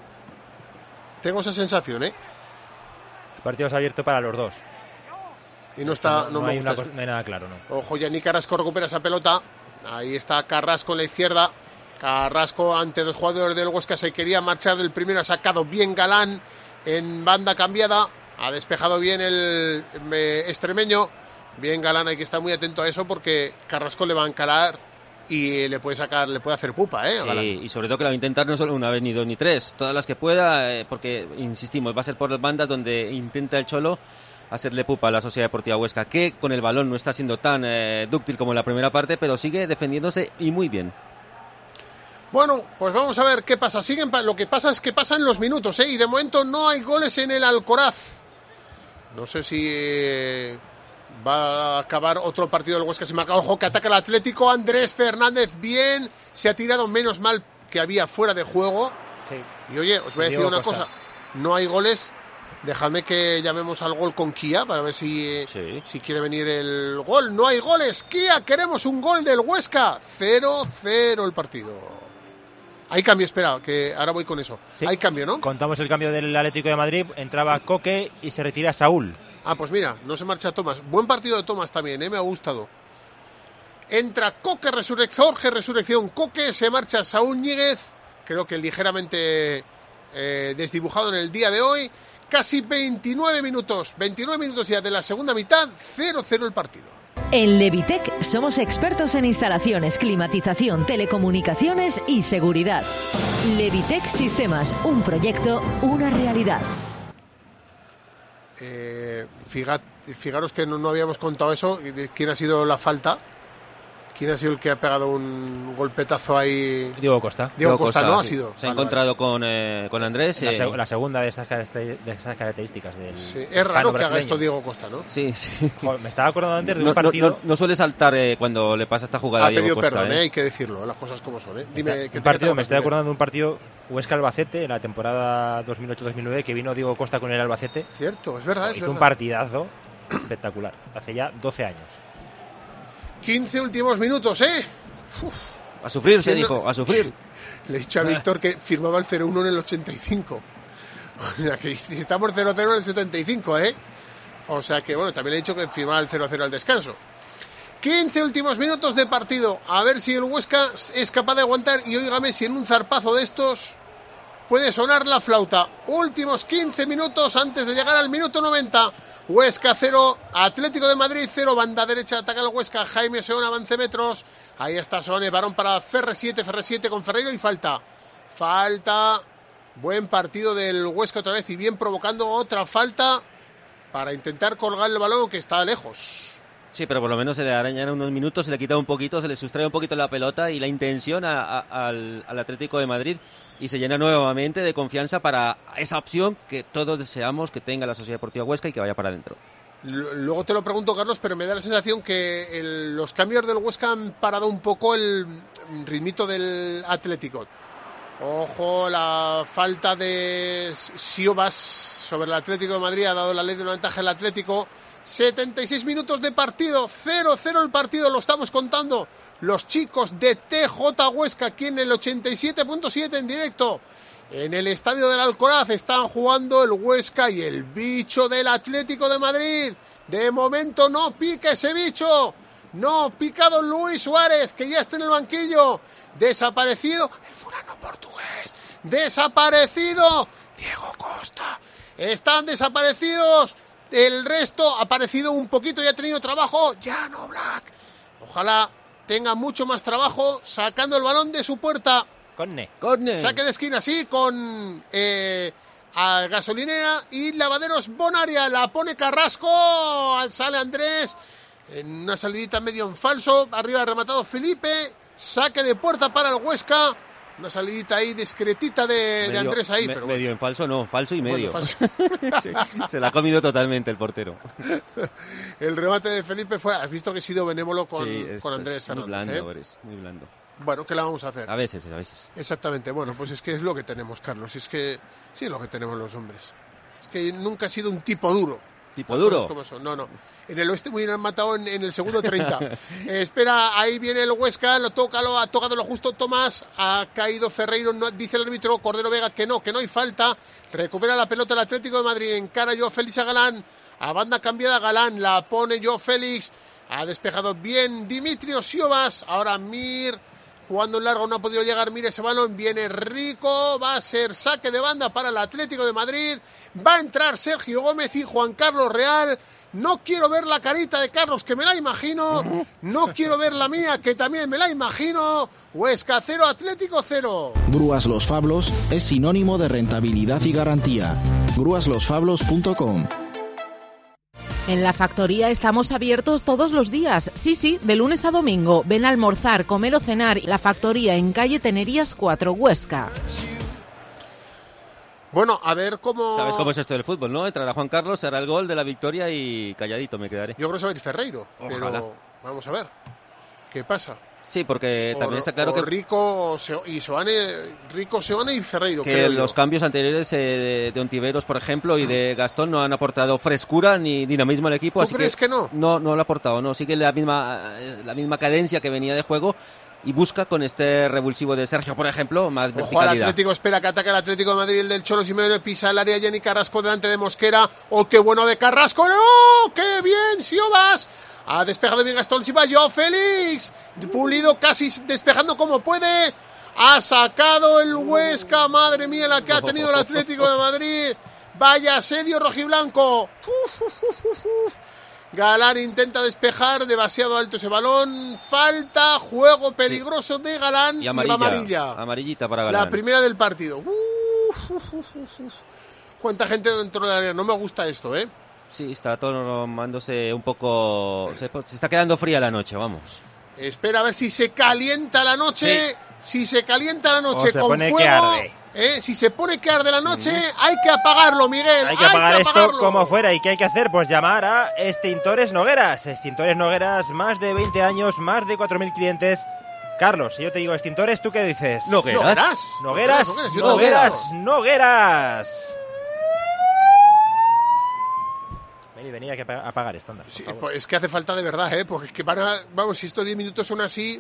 Tengo esa sensación, ¿eh? El partido es abierto para los dos. Y no está... No, no, no, me hay, gusta una cosa, no hay nada claro, ¿no? Ojo, Yannick Carrasco recupera esa pelota. Ahí está Carrasco en la izquierda. Carrasco ante dos jugadores del Huesca se quería marchar del primero. Ha sacado bien Galán en banda cambiada. Ha despejado bien el eh, extremeño. Bien Galán, hay que estar muy atento a eso porque Carrasco le va a encarar y le puede sacar, le puede hacer pupa, ¿eh? Sí, y sobre todo que lo va a intentar no solo una vez, ni dos, ni tres. Todas las que pueda, eh, porque, insistimos, va a ser por las bandas donde intenta el Cholo hacerle pupa a la Sociedad Deportiva Huesca, que con el balón no está siendo tan eh, dúctil como en la primera parte, pero sigue defendiéndose y muy bien. Bueno, pues vamos a ver qué pasa. Siguen pa- lo que pasa es que pasan los minutos, ¿eh? Y de momento no hay goles en el Alcoraz. No sé si eh, va a acabar otro partido del Huesca sin marcar. Ojo, que ataca el Atlético. Andrés Fernández, bien. Se ha tirado menos mal que había fuera de juego. Sí. Y oye, os voy a decir Diego una Costa. cosa. No hay goles. Dejadme que llamemos al gol con Kia para ver si, eh, Sí. si quiere venir el gol. No hay goles. Kia, queremos un gol del Huesca. cero cero el partido. Hay cambio, espera, que ahora voy con eso. Sí. Hay cambio, ¿no? Contamos el cambio del Atlético de Madrid. Entraba Coque y se retira Saúl. Ah, pues mira, no se marcha Tomás. Buen partido de Tomás también, ¿eh? Me ha gustado. Entra Coque, Resurrección, Jorge, Resurrección, Coque, se marcha Saúl Ñíguez. Creo que ligeramente eh, desdibujado en el día de hoy. Casi veintinueve minutos, veintinueve minutos ya de la segunda mitad, cero cero el partido. En Levitec somos expertos en instalaciones, climatización, telecomunicaciones y seguridad. Levitec Sistemas, un proyecto, una realidad. Eh, fíjate, fijaros que no, no habíamos contado eso, de quién ha sido la falta. ¿Quién ha sido el que ha pegado un golpetazo ahí? Diego Costa. Diego, Diego Costa, Costa, ¿no? Sí. Ha sido. Se ha vale, encontrado vale. con, eh, con Andrés. La, eh, seg la segunda de esas, de esas características. Del sí. Es raro que haga esto Diego Costa, ¿no? Sí, sí. Joder, me estaba acordando antes de no, un partido... No, no, no suele saltar eh, cuando le pasa esta jugada ha a Diego Costa. Ha pedido perdón, eh. hay que decirlo, las cosas como son. ¿eh? Dime, Está, un partido, me estoy acordando de un partido Huesca-Albacete en la temporada dos mil ocho dos mil nueve que vino Diego Costa con el Albacete. Cierto, es verdad, es Hizo verdad. un partidazo espectacular, hace ya doce años. quince últimos minutos, ¿eh? Uf. A sufrir, se no? dijo, a sufrir. Le he dicho a Víctor que firmaba el cero uno en el ochenta y cinco. O sea que estamos cero cero en el setenta y cinco, ¿eh? O sea que, bueno, también le he dicho que firmaba el cero cero al descanso. quince últimos minutos de partido. A ver si el Huesca es capaz de aguantar. Y óigame, si en un zarpazo de estos puede sonar la flauta. Últimos quince minutos antes de llegar al minuto noventa. Huesca cero, Atlético de Madrid cero, banda derecha ataca el Huesca, Jaime Seón avance metros, ahí está Seón, varón para Ferre siete, Ferre siete con Ferreiro y falta, falta, buen partido del Huesca otra vez y bien provocando otra falta para intentar colgar el balón que está lejos. Sí, pero por lo menos se le arañan unos minutos, se le quita un poquito, se le sustrae un poquito la pelota y la intención a, a, al, al Atlético de Madrid y se llena nuevamente de confianza para esa opción que todos deseamos que tenga la Sociedad Deportiva Huesca y que vaya para adentro. Luego te lo pregunto, Carlos, pero me da la sensación que el, los cambios del Huesca han parado un poco el ritmito del Atlético. Ojo, la falta de Siobas sobre el Atlético de Madrid ha dado la ley de una ventaja al Atlético. setenta y seis minutos de partido, cero cero el partido, lo estamos contando los chicos de T J Huesca aquí en el ochenta y siete punto siete en directo. En el estadio del Alcoraz están jugando el Huesca y el bicho del Atlético de Madrid. De momento no pica ese bicho, no picado Luis Suárez, que ya está en el banquillo. Desaparecido el fulano portugués, desaparecido Diego Costa. Están desaparecidos. El resto ha aparecido un poquito y ha tenido trabajo Jan Black. Ojalá tenga mucho más trabajo sacando el balón de su puerta. Corne. Corne. Saque de esquina, sí, con eh, a gasolinera y lavaderos Bonaria. La pone Carrasco. Sale Andrés. En una salidita medio en falso. Arriba ha rematado Felipe. Saque de puerta para el Huesca. Una salidita ahí discretita de, medio, de Andrés ahí. Me, pero medio bueno. en falso, no, falso y medio. Bueno, falso. Sí, se la ha comido totalmente el portero. El remate de Felipe fue... Has visto que he sido benévolo con, sí, es, con Andrés es Fernández. Muy blando, ¿eh? eres, muy blando. Bueno, ¿qué la vamos a hacer? A veces, a veces. Exactamente, bueno, pues es que es lo que tenemos, Carlos. Es que sí es lo que tenemos los hombres. Es que nunca he sido un tipo duro. ¿Tipo duro? Como son. No, no. En el oeste muy bien han matado en, en el segundo treinta. eh, espera, ahí viene el Huesca, lo toca, lo ha tocado lo justo Tomás, ha caído Ferreiro, no, dice el árbitro Cordero Vega que no, que no hay falta. Recupera la pelota el Atlético de Madrid, encara Joao Félix a Galán, a banda cambiada Galán, la pone Joao Félix, ha despejado bien Dimitrios Siobas, ahora Mir, jugando en largo, no ha podido llegar Mir ese balón, viene Rico, va a ser saque de banda para el Atlético de Madrid, va a entrar Sergio Gómez y Juan Carlos Real. No quiero ver la carita de Carlos, que me la imagino. No quiero ver la mía, que también me la imagino. Huesca cero, Atlético cero. Grúas Los Fablos es sinónimo de rentabilidad y garantía. grúas los fablos punto com. En la factoría estamos abiertos todos los días. Sí, sí, de lunes a domingo. Ven a almorzar, comer o cenar. La factoría en calle Tenerías cuatro, Huesca. Bueno, a ver cómo... ¿Sabes cómo es esto del fútbol, no? Entrará Juan Carlos, será el gol de la victoria y calladito me quedaré. Yo creo que se va a ir Ferreiro, Ojalá. pero vamos a ver qué pasa. Sí, porque o, también está claro o que... Rico y Soane, Rico, Seoane y Ferreiro. Que creo los yo. cambios anteriores eh, de Ontiveros, por ejemplo, y de Gastón no han aportado frescura ni dinamismo al equipo. ¿Tú así crees que, que no? No, no lo ha aportado, no. Sigue la misma, la misma cadencia que venía de juego y busca con este revulsivo de Sergio, por ejemplo, más Ojo al verticalidad. Atlético, espera que ataque el Atlético de Madrid, el del Cholo Simeone, pisa el área, Jenny Carrasco delante de Mosquera. ¡Oh, qué bueno de Carrasco! ¡No! ¡Qué bien, Siobas! Ha despejado bien Gastón Silva, Joao Félix, Pulido casi despejando como puede. Ha sacado el Huesca, madre mía la que ha tenido el Atlético de Madrid. Vaya asedio rojiblanco. Uf, uf, uf, uf, uf. Galán intenta despejar, demasiado alto ese balón. Falta, juego peligroso sí. de Galán y amarilla, y amarilla. Amarillita para Galán. La primera del partido. Uf, uf, uf, uf. Cuánta gente dentro del área. No me gusta esto, ¿eh? Sí, está tomándose un poco... Se, se está quedando fría la noche, vamos. Espera a ver si se calienta la noche. Sí. Si se calienta la noche o se con pone fuego... que arde. ¿eh? Si se pone que arde la noche, mm. hay que apagarlo, Miguel. Hay que apagar hay que esto apagarlo. Como fuera. ¿Y qué hay que hacer? Pues llamar a Extintores Nogueras. Extintores Nogueras, más de veinte años, más de cuatro mil clientes. Carlos, si yo te digo extintores, ¿tú qué dices? Nogueras. Nogueras. Nogueras. Nogueras. Nogueras. Nogueras. Vení, venía que apagar esto, anda, sí, pues es que hace falta de verdad, ¿eh? Porque es que van a... Vamos, si estos diez minutos son así...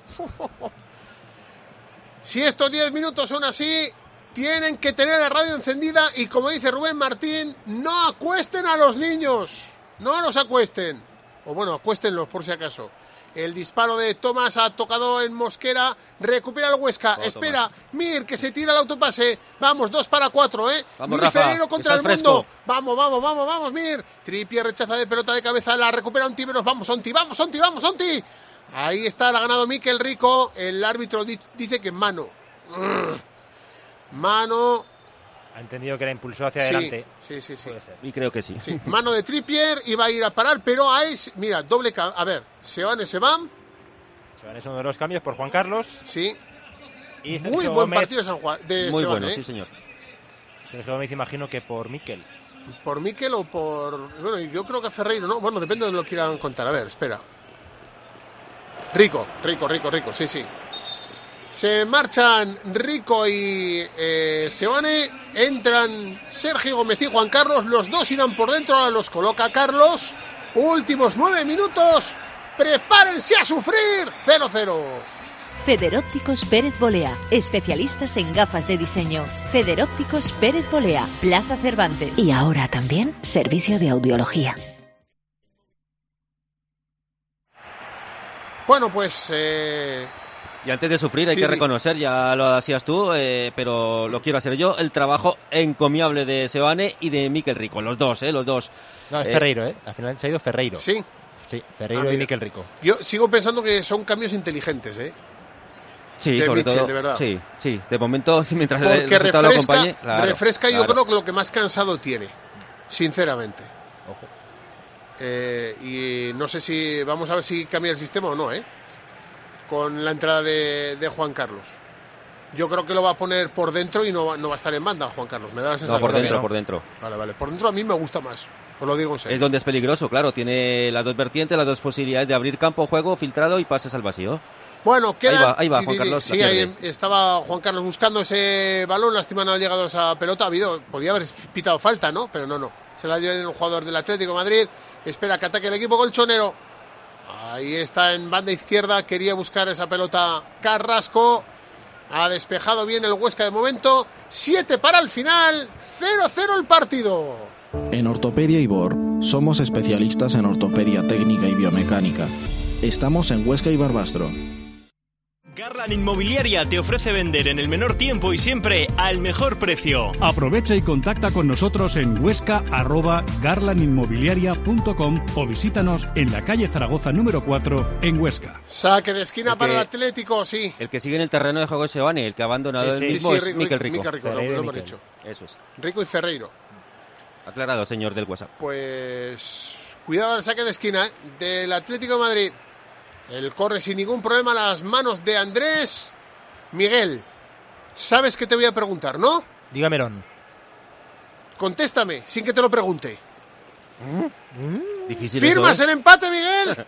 Si estos diez minutos son así, tienen que tener la radio encendida y, como dice Rubén Martín, no acuesten a los niños. No los acuesten. O bueno, acuéstenlos por si acaso. El disparo de Tomás ha tocado en Mosquera. Recupera el Huesca. Oh, Espera, Tomás. Mir, que se tira el autopase. Vamos, dos para cuatro, ¿eh? Vamos, Mir Rafa, Ferrero contra el fresco. mundo. Vamos, vamos, vamos, vamos, Mir. Trippier rechaza de pelota de cabeza. La recupera Ontiveros. Vamos, Onti, vamos, Onti, vamos, Onti. Ahí está, la ha ganado Mikel Rico. El árbitro di- dice que mano. Mano. Ha entendido que la impulsó hacia sí, adelante. Sí, sí, sí. Puede ser. Y creo que sí. sí. Mano de Trippier. Iba a ir a parar, pero a es... Mira, doble... Ca- a ver, Sebane se van. Es uno de los cambios por Juan Carlos. Sí. Y muy buen Gómez, partido de San Juan. De muy Sebane, bueno, ¿eh? sí, señor. Sergio Gómez, imagino que por Mikel. ¿Por Mikel o por...? Bueno, yo creo que Ferreiro, ¿no? Bueno, depende de lo que quieran contar. A ver, espera. Rico, Rico, Rico, Rico, sí, sí. Se marchan Rico y eh, Sebane. Entran Sergio Gómez y Juan Carlos. Los dos irán por dentro. Ahora los coloca Carlos. Últimos nueve minutos. ¡Prepárense a sufrir! cero cero. Federópticos Pérez Bolea, especialistas en gafas de diseño. Federópticos Pérez Bolea, Plaza Cervantes. Y ahora también servicio de audiología. Bueno, pues... Eh... Y antes de sufrir hay sí, que reconocer, ya lo hacías tú, eh, pero lo quiero hacer yo, el trabajo encomiable de Sebane y de Mikel Rico. Los dos, ¿eh? Los dos. No, es eh, Ferreiro, ¿eh? Al final se ha ido Ferreiro. Sí. Sí, Ferreiro ah, y Mikel Rico. Yo sigo pensando que son cambios inteligentes, ¿eh? Sí, de sobre Mitchell, todo. De verdad. Sí, sí. De momento, mientras Porque el resultado refresca, lo acompañe. Claro, refresca claro. Yo creo que lo que más cansado tiene, sinceramente. Ojo. Eh, y no sé si... Vamos a ver si cambia el sistema o no, ¿eh? Con la entrada de, de Juan Carlos. Yo creo que lo va a poner por dentro y no va, no va a estar en banda Juan Carlos. Me da la sensación. No, por dentro, no. por dentro. Vale, vale. Por dentro a mí me gusta más. Os lo digo en serio. Es donde es peligroso, claro. Tiene las dos vertientes, las dos posibilidades de abrir campo, juego, filtrado y pases al vacío. Bueno, quedan... Ahí va, ahí va Juan Carlos. Sí, ahí estaba Juan Carlos buscando ese balón. Lástima no ha llegado a esa pelota. Ha habido, podía haber pitado falta, ¿no? Pero no, no. Se la ha llevado el jugador del Atlético de Madrid. Espera que ataque el equipo colchonero. Ahí está en banda izquierda. Quería buscar esa pelota Carrasco. Ha despejado bien el Huesca de momento. Siete para el final. cero cero el partido. En Ortopedia Ibor somos especialistas en ortopedia técnica y biomecánica. Estamos en Huesca y Barbastro. Garland Inmobiliaria te ofrece vender en el menor tiempo y siempre al mejor precio. Aprovecha y contacta con nosotros en huesca arroba garland inmobiliaria punto com o visítanos en la calle Zaragoza número cuatro en Huesca. Saque de esquina el para que, el Atlético, sí. El que sigue en el terreno de juego es Sebane, el que ha abandonado sí, sí, el mismo sí, es Rico, Mikel Rico. Mikel Rico, lo, lo hemos dicho. Eso es. Rico y Ferreiro. Aclarado, señor del WhatsApp. Pues cuidado al saque de esquina, ¿eh? Del Atlético de Madrid. Él corre sin ningún problema a las manos de Andrés. Miguel, sabes que te voy a preguntar, ¿no? Dígamelo. Contéstame, sin que te lo pregunte. ¿Mm? Difícil. ¿Firmas esto, ¿eh? el empate, Miguel?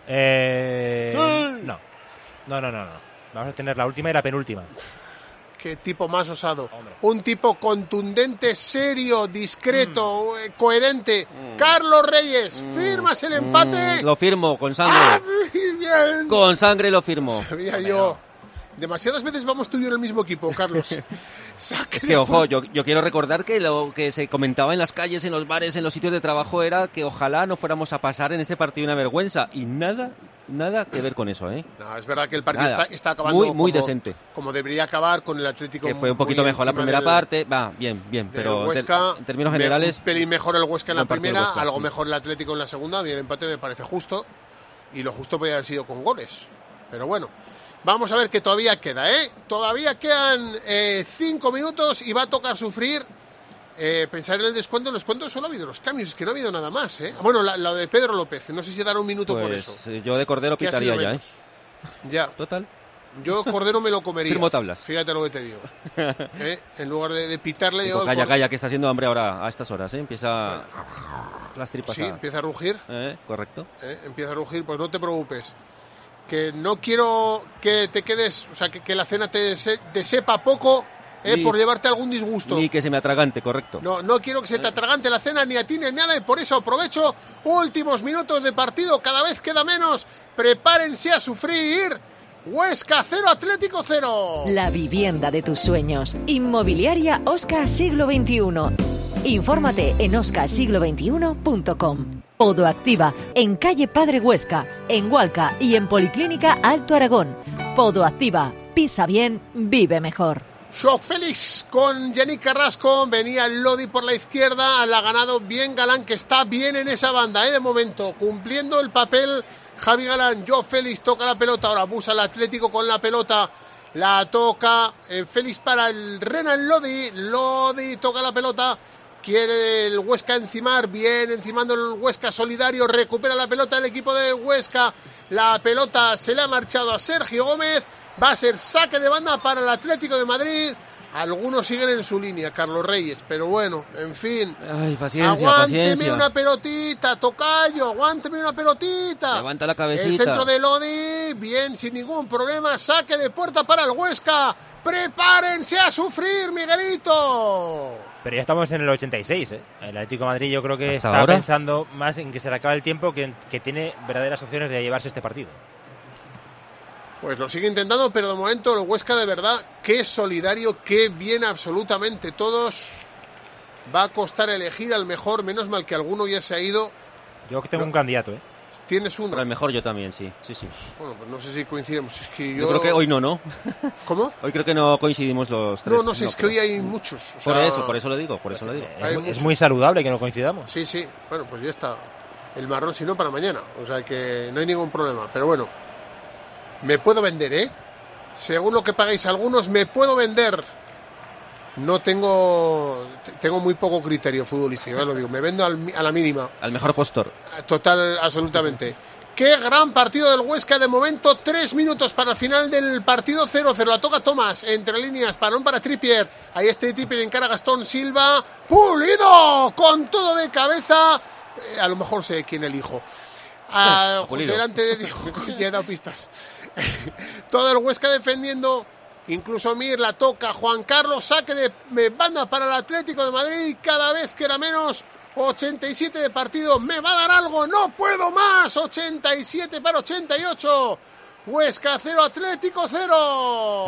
eh, no. No, no, no, no. Vamos a tener la última y la penúltima. Qué tipo más osado. Hombre. Un tipo contundente, serio, discreto, mm. coherente. Mm. Carlos Reyes, mm. ¿firmas el empate? Mm. Lo firmo, con sangre. ¡Ah, bien! Con sangre lo firmo. Sabía yo. Demasiadas veces vamos tú y yo en el mismo equipo, Carlos. Es que, ojo, yo, yo quiero recordar que lo que se comentaba en las calles, en los bares, en los sitios de trabajo era que ojalá no fuéramos a pasar en ese partido una vergüenza. Y nada, nada que ver con eso, ¿eh? No, es verdad que el partido está, está acabando muy, muy como, decente. Como debería acabar con el Atlético. Que fue un poquito mejor la primera del, parte. Va, bien, bien. Pero Huesca, en, en términos generales... Un pelín mejor el Huesca en la primera, Huesca, algo sí. mejor el Atlético en la segunda. Bien, el empate me parece justo. Y lo justo podría haber sido con goles. Pero bueno... Vamos a ver que todavía queda, ¿eh? Todavía quedan eh, cinco minutos y va a tocar sufrir Eh, pensar en el descuento, en los descuentos solo ha habido los cambios, es que no ha habido nada más, ¿eh? Bueno, la, la de Pedro López, no sé si dará un minuto pues, por eso. Yo de Cordero pitaría ya, ¿eh? Ya. Total. Yo Cordero me lo comería. Firmo tablas. Fíjate lo que te digo. ¿Eh? En lugar de, de pitarle... Digo, yo calla, calla, que está haciendo hambre ahora a estas horas, ¿eh? Empieza las tripas Sí, a... empieza a rugir. Eh, correcto. ¿Eh? Empieza a rugir, pues no te preocupes. Que no quiero que te quedes, o sea, que, que la cena te, se, te sepa poco, ¿eh? Ni, por llevarte algún disgusto. Ni que se me atragante, correcto. No, no quiero que se te atragante la cena ni a ti ni nada, y por eso aprovecho últimos minutos de partido, cada vez queda menos. Prepárense a sufrir. Huesca cero, Atlético cero. La vivienda de tus sueños. Inmobiliaria Oscar Siglo veintiuno. Infórmate en oscar siglo veintiuno punto com. Podoactiva, en calle Padre Huesca, en Hualca y en Policlínica Alto Aragón. Podoactiva, pisa bien, vive mejor. Shock Félix con Yannick Carrasco, venía el Lodi por la izquierda, la ha ganado bien Galán, que está bien en esa banda, ¿eh? De momento, cumpliendo el papel Javi Galán. Joe Félix toca la pelota, ahora abusa el Atlético con la pelota, la toca eh, Félix para el Renan Lodi, Lodi toca la pelota, quiere el Huesca encimar, bien encimando el Huesca solidario, recupera la pelota el equipo de Huesca, la pelota se le ha marchado a Sergio Gómez, va a ser saque de banda para el Atlético de Madrid. Algunos siguen en su línea, Carlos Reyes, pero bueno, en fin. Ay, paciencia, aguánteme paciencia. una pelotita, tocayo, aguánteme una pelotita. Levanta la cabecita. El centro de Lodi, bien, sin ningún problema, saque de puerta para el Huesca. Prepárense a sufrir, Miguelito. Pero ya estamos en el ochenta y seis, ¿eh? El Atlético de Madrid yo creo que ¿Hasta está ahora? pensando más en que se le acabe el tiempo que, que tiene verdaderas opciones de llevarse este partido. Pues lo sigue intentando, pero de momento el Huesca de verdad, qué solidario, qué bien absolutamente todos. Va a costar elegir al mejor, menos mal que alguno ya se ha ido. Yo que tengo No. un candidato, ¿eh? Tienes uno. Por el mejor yo también, sí, sí, sí. Bueno, pues no sé si coincidimos. Es que yo... Yo creo que hoy no, ¿no? ¿Cómo? Hoy creo que no coincidimos los tres. No, no sé, es que creo. hoy hay muchos. o Por sea, eso, por eso lo digo, por eso lo digo. hay Es, muchos. es muy saludable que no coincidamos. Sí, sí. Bueno, pues ya está. El marrón, si no, para mañana. O sea que no hay ningún problema. Pero bueno, me puedo vender, ¿eh? Según lo que pagáis algunos, me puedo vender. No tengo... Tengo muy poco criterio futbolístico, ya lo digo. Me vendo al, a la mínima. Al mejor postor. Total, absolutamente. Qué gran partido del Huesca de momento. Tres minutos para el final del partido. Cero cero. La toca Tomás. Entre líneas. Balón para Trippier. Ahí está Trippier. Encara Gastón Silva. ¡Pulido! Con todo de cabeza. Eh, a lo mejor sé quién elijo. Ah, delante de Diego. Ya he dado pistas. Todo el Huesca defendiendo. Incluso Mir la toca. Juan Carlos. Saque de banda para el Atlético de Madrid. Cada vez que era menos. ochenta y siete de partido, me va a dar algo, no puedo más. Ochenta y siete para ochenta y ocho. Huesca cero, Atlético cero.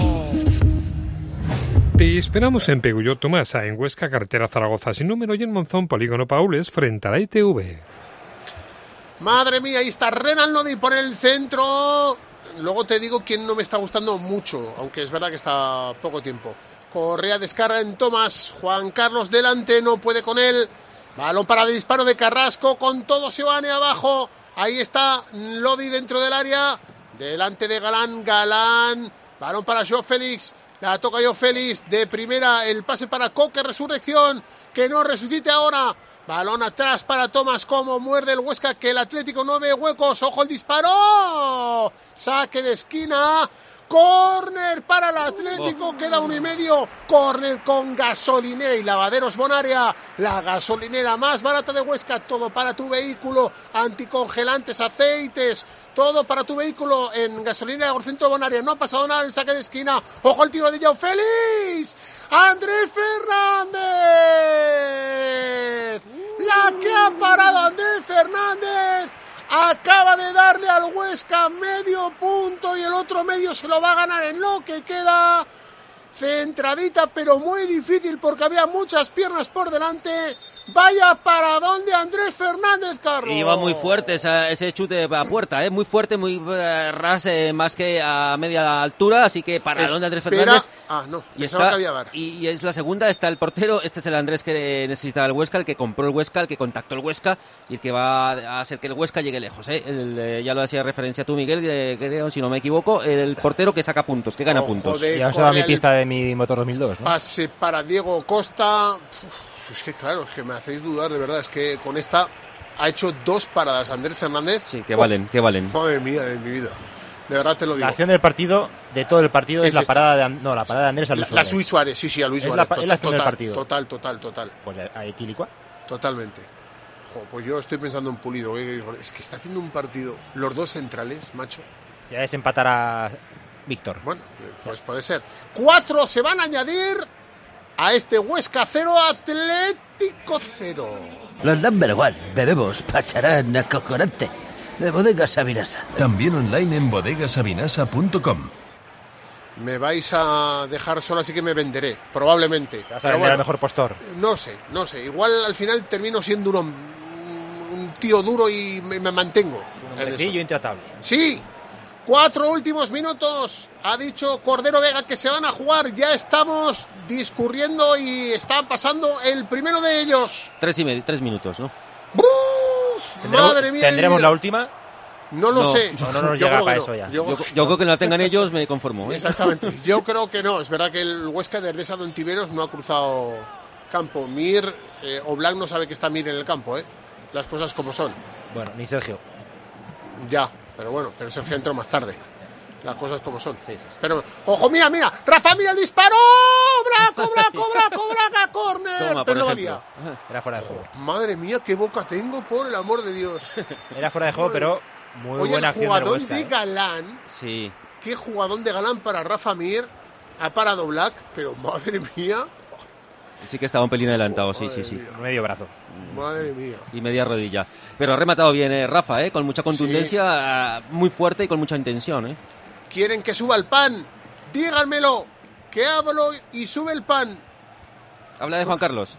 Te esperamos en Peugeot Tomasa, en Huesca, carretera Zaragoza sin número, y en Monzón, polígono Paules, frente a la I T V. Madre mía, ahí está Renan Lodi por el centro. Luego te digo quién no me está gustando mucho, aunque es verdad que está poco tiempo. Correa descarga en Tomás, Juan Carlos delante, no puede con él. Balón para el disparo de Carrasco, con todo Seoane abajo. Ahí está Lodi dentro del área. Delante de Galán, Galán. Balón para Joe Félix. La toca Joe Félix. De primera el pase para Coque, Resurrección. Que no resucite ahora. Balón atrás para Tomás, como muerde el Huesca, que el Atlético no ve huecos. ¡Ojo el disparo! Saque de esquina. Córner para el Atlético, oh. Queda uno y medio. Córner con gasolinera y lavaderos Bonaria, la gasolinera más barata de Huesca. Todo para tu vehículo, anticongelantes, aceites, todo para tu vehículo en gasolinera Centro Bonaria. No ha pasado nada el saque de esquina. Ojo el tiro de Joao Félix. Andrés Fernández. La que ha parado Andrés Fernández. Acaba de darle al Huesca medio punto y el otro medio se lo va a ganar en lo que queda. Centradita, pero muy difícil porque había muchas piernas por delante. Vaya para dónde Andrés Fernández, Carlos. Iba muy fuerte esa, ese chute a puerta, ¿eh? Muy fuerte, muy uh, ras, eh, más que a media altura, así que para dónde Andrés Fernández. Ah, no, y, está, está, que había bar. y, y es la segunda, está el portero. Este es el Andrés que necesitaba el Huesca, el que compró el Huesca, el que contactó el Huesca y el que va a hacer que el Huesca llegue lejos, ¿eh? El, eh, ya lo hacía referencia tú, Miguel, eh, creo, si no me equivoco, el portero que saca puntos, que gana Ojo puntos. de Ya os he dado mi pista de mi motor dos mil dos, ¿no? Pase para Diego Costa. Uf, Es que claro, es que me hacéis dudar, de verdad. Es que con esta ha hecho dos paradas Andrés Fernández. Sí, que valen, que valen. Madre mía de mi vida. De verdad te lo digo. La acción del partido, de todo el partido, es, Es la esta. parada de, An- no, la parada de Andrés a Luis La, la Suárez. Luis Suárez, sí, sí, a Luis Es Suárez. la, es la acción total, del partido. Total, total, total. Pues a Equilicua. Totalmente. Jo, pues yo estoy pensando en Pulido. eh, Es que está haciendo un partido. Los dos centrales, macho. Ya es empatar a Víctor. Bueno, pues puede ser. Cuatro se van a añadir a este Huesca cero, Atlético cero. Los number one, bebemos pacharán acojonante. De Bodegas Avinasa. También online en bodegasabinasa punto com. Me vais a dejar solo, así que me venderé, probablemente. Te vas a Pero vender bueno, al mejor postor. No sé, no sé. Igual al final termino siendo un, hom- un tío duro y me, me mantengo. Un en hombrecillo eso. intratable. Sí, cuatro últimos minutos. Ha dicho Cordero Vega que se van a jugar. Ya estamos discurriendo y está pasando el primero de ellos. Tres y medio, tres minutos, ¿no? ¿Tendremos, Madre mía. ¿Tendremos de mi vida. la última? No lo No, sé. no, no nos Yo llega creo para que eso no. ya. Yo- Yo, yo creo que la tengan ellos, me conformo. ¿eh? Exactamente. Yo creo que no. Es verdad que el Huesca desde esa Don Tiberos no ha cruzado campo. Mir, eh, Oblak no sabe que está Mir en el campo, ¿eh? Las cosas como son. Bueno, ni Sergio. Ya, pero bueno, pero Sergio entró más tarde. Las cosas como son. Sí, sí, sí. Pero, ojo, mira, mira. Rafa, mira el disparo. Braco, braco, braco, braco, córner. Toma, por Pero no ejemplo. valía. Era fuera de juego. Madre mía, qué boca tengo, por el amor de Dios. Era fuera de juego, pero muy Oye, buena el acción del jugadón Huesca. de ¿eh? Galán. Sí. Qué jugadón de Galán para Rafa Mir. Ha parado Black, pero madre mía. Sí que estaba un pelín adelantado, sí, sí, sí. Medio brazo. Madre mía. Y media rodilla. Pero ha rematado bien eh, Rafa, ¿eh? Con mucha contundencia, eh, muy fuerte y con mucha intención, ¿eh? Quieren que suba el pan. Díganmelo. Que hablo y sube el pan. Habla de Juan Carlos.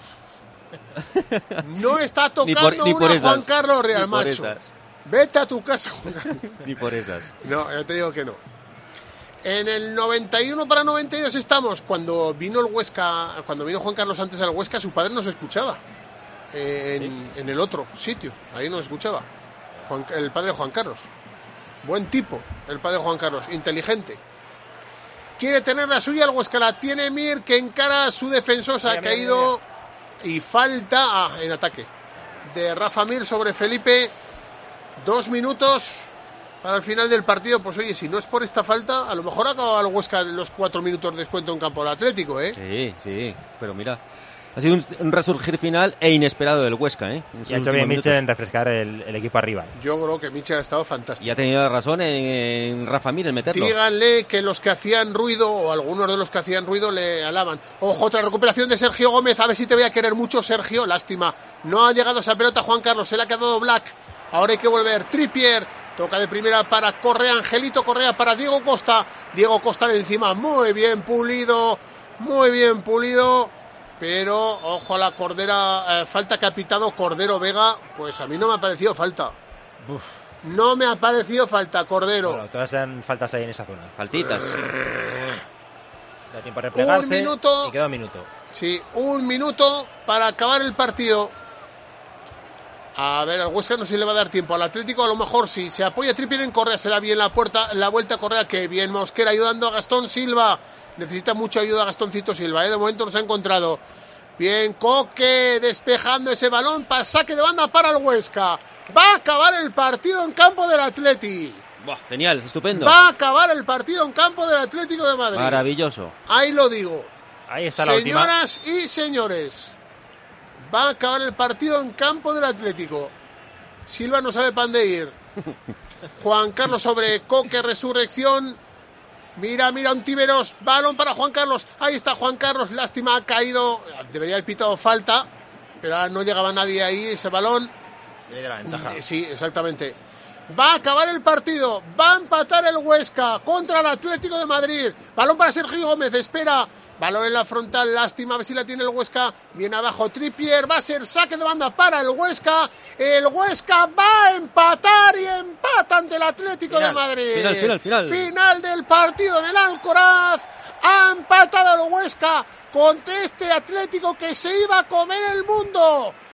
No está Ni tocando por- ni por una esas. Juan Carlos Real, Ni por macho. esas. Vete a tu casa, Juan Carlos. Ni por esas. No, ya te digo que no. En el noventa y uno para noventa y dos estamos. Cuando vino el Huesca, cuando vino Juan Carlos antes al Huesca, su padre nos escuchaba. En, ¿Sí? en el otro sitio, ahí nos escuchaba. Juan- el padre de Juan Carlos. Buen tipo, el padre de Juan Carlos, inteligente. Quiere tener la suya, el Huesca la tiene Mir, que encara a su defensor, se ha Mira, mira, caído. Y falta ah, en ataque de Rafa Mir sobre Felipe. Dos minutos para el final del partido. Pues oye, si no es por esta falta, a lo mejor acaba el Huesca los cuatro minutos de descuento en campo del Atlético, ¿eh? Sí, sí. Pero mira, ha sido un, un resurgir final e inesperado del Huesca, ¿eh? En Y sus ha hecho últimos bien minutos. Mitchell en refrescar el, el equipo arriba. Yo creo que Michel ha estado fantástico. Y ha tenido razón en, en Rafa Mir en meterlo. Díganle que los que hacían ruido, o algunos de los que hacían ruido, le alaban. Ojo, otra recuperación de Sergio Gómez. A ver si te voy a querer mucho, Sergio. Lástima. No ha llegado esa pelota Juan Carlos. Se le ha quedado Black. Ahora hay que volver. Trippier. Toca de primera para Correa. Angelito Correa para Diego Costa. Diego Costa encima. Muy bien pulido. Muy bien pulido. Pero, ojo a la Cordera. Eh, falta que ha pitado Cordero Vega. Pues a mí no me ha parecido falta. Uf. No me ha parecido falta, Cordero. Bueno, todas eran faltas ahí en esa zona. Faltitas. Da tiempo a replegarse. Un minuto. Y queda un minuto. Sí, un minuto para acabar el partido. A ver, al Huesca no sé si le va a dar tiempo. Al Atlético a lo mejor sí. Se apoya Trippier en Correa, se da bien la puerta, la vuelta a Correa, que bien Mosquera ayudando a Gastón Silva. Necesita mucha ayuda Gastoncito Silva, ¿eh? De momento nos ha encontrado. Bien, Coque despejando ese balón para saque de banda para el Huesca. Va a acabar el partido en campo del Atleti. Buah, genial, estupendo. Va a acabar el partido en campo del Atlético de Madrid. Maravilloso. Ahí lo digo. Ahí está la última. Señoras y señores, va a acabar el partido en campo del Atlético. Silva no sabe pan de ir. Juan Carlos sobre Coque, resurrección. Mira, mira, un Tiberos. Balón para Juan Carlos. Ahí está Juan Carlos. Lástima, ha caído. Debería haber pitado falta, pero ahora no llegaba nadie ahí. Ese balón. Le da la ventaja. Sí, exactamente. Va a acabar el partido. Va a empatar el Huesca contra el Atlético de Madrid. Balón para Sergio Gómez. Espera. Balón en la frontal. Lástima. A ver si la tiene el Huesca. Bien abajo Trippier. Va a ser saque de banda para el Huesca. El Huesca va a empatar y empata ante el Atlético Final, de Madrid. final, final, final. Final del partido en el Alcoraz. Ha empatado el Huesca contra este Atlético que se iba a comer el mundo.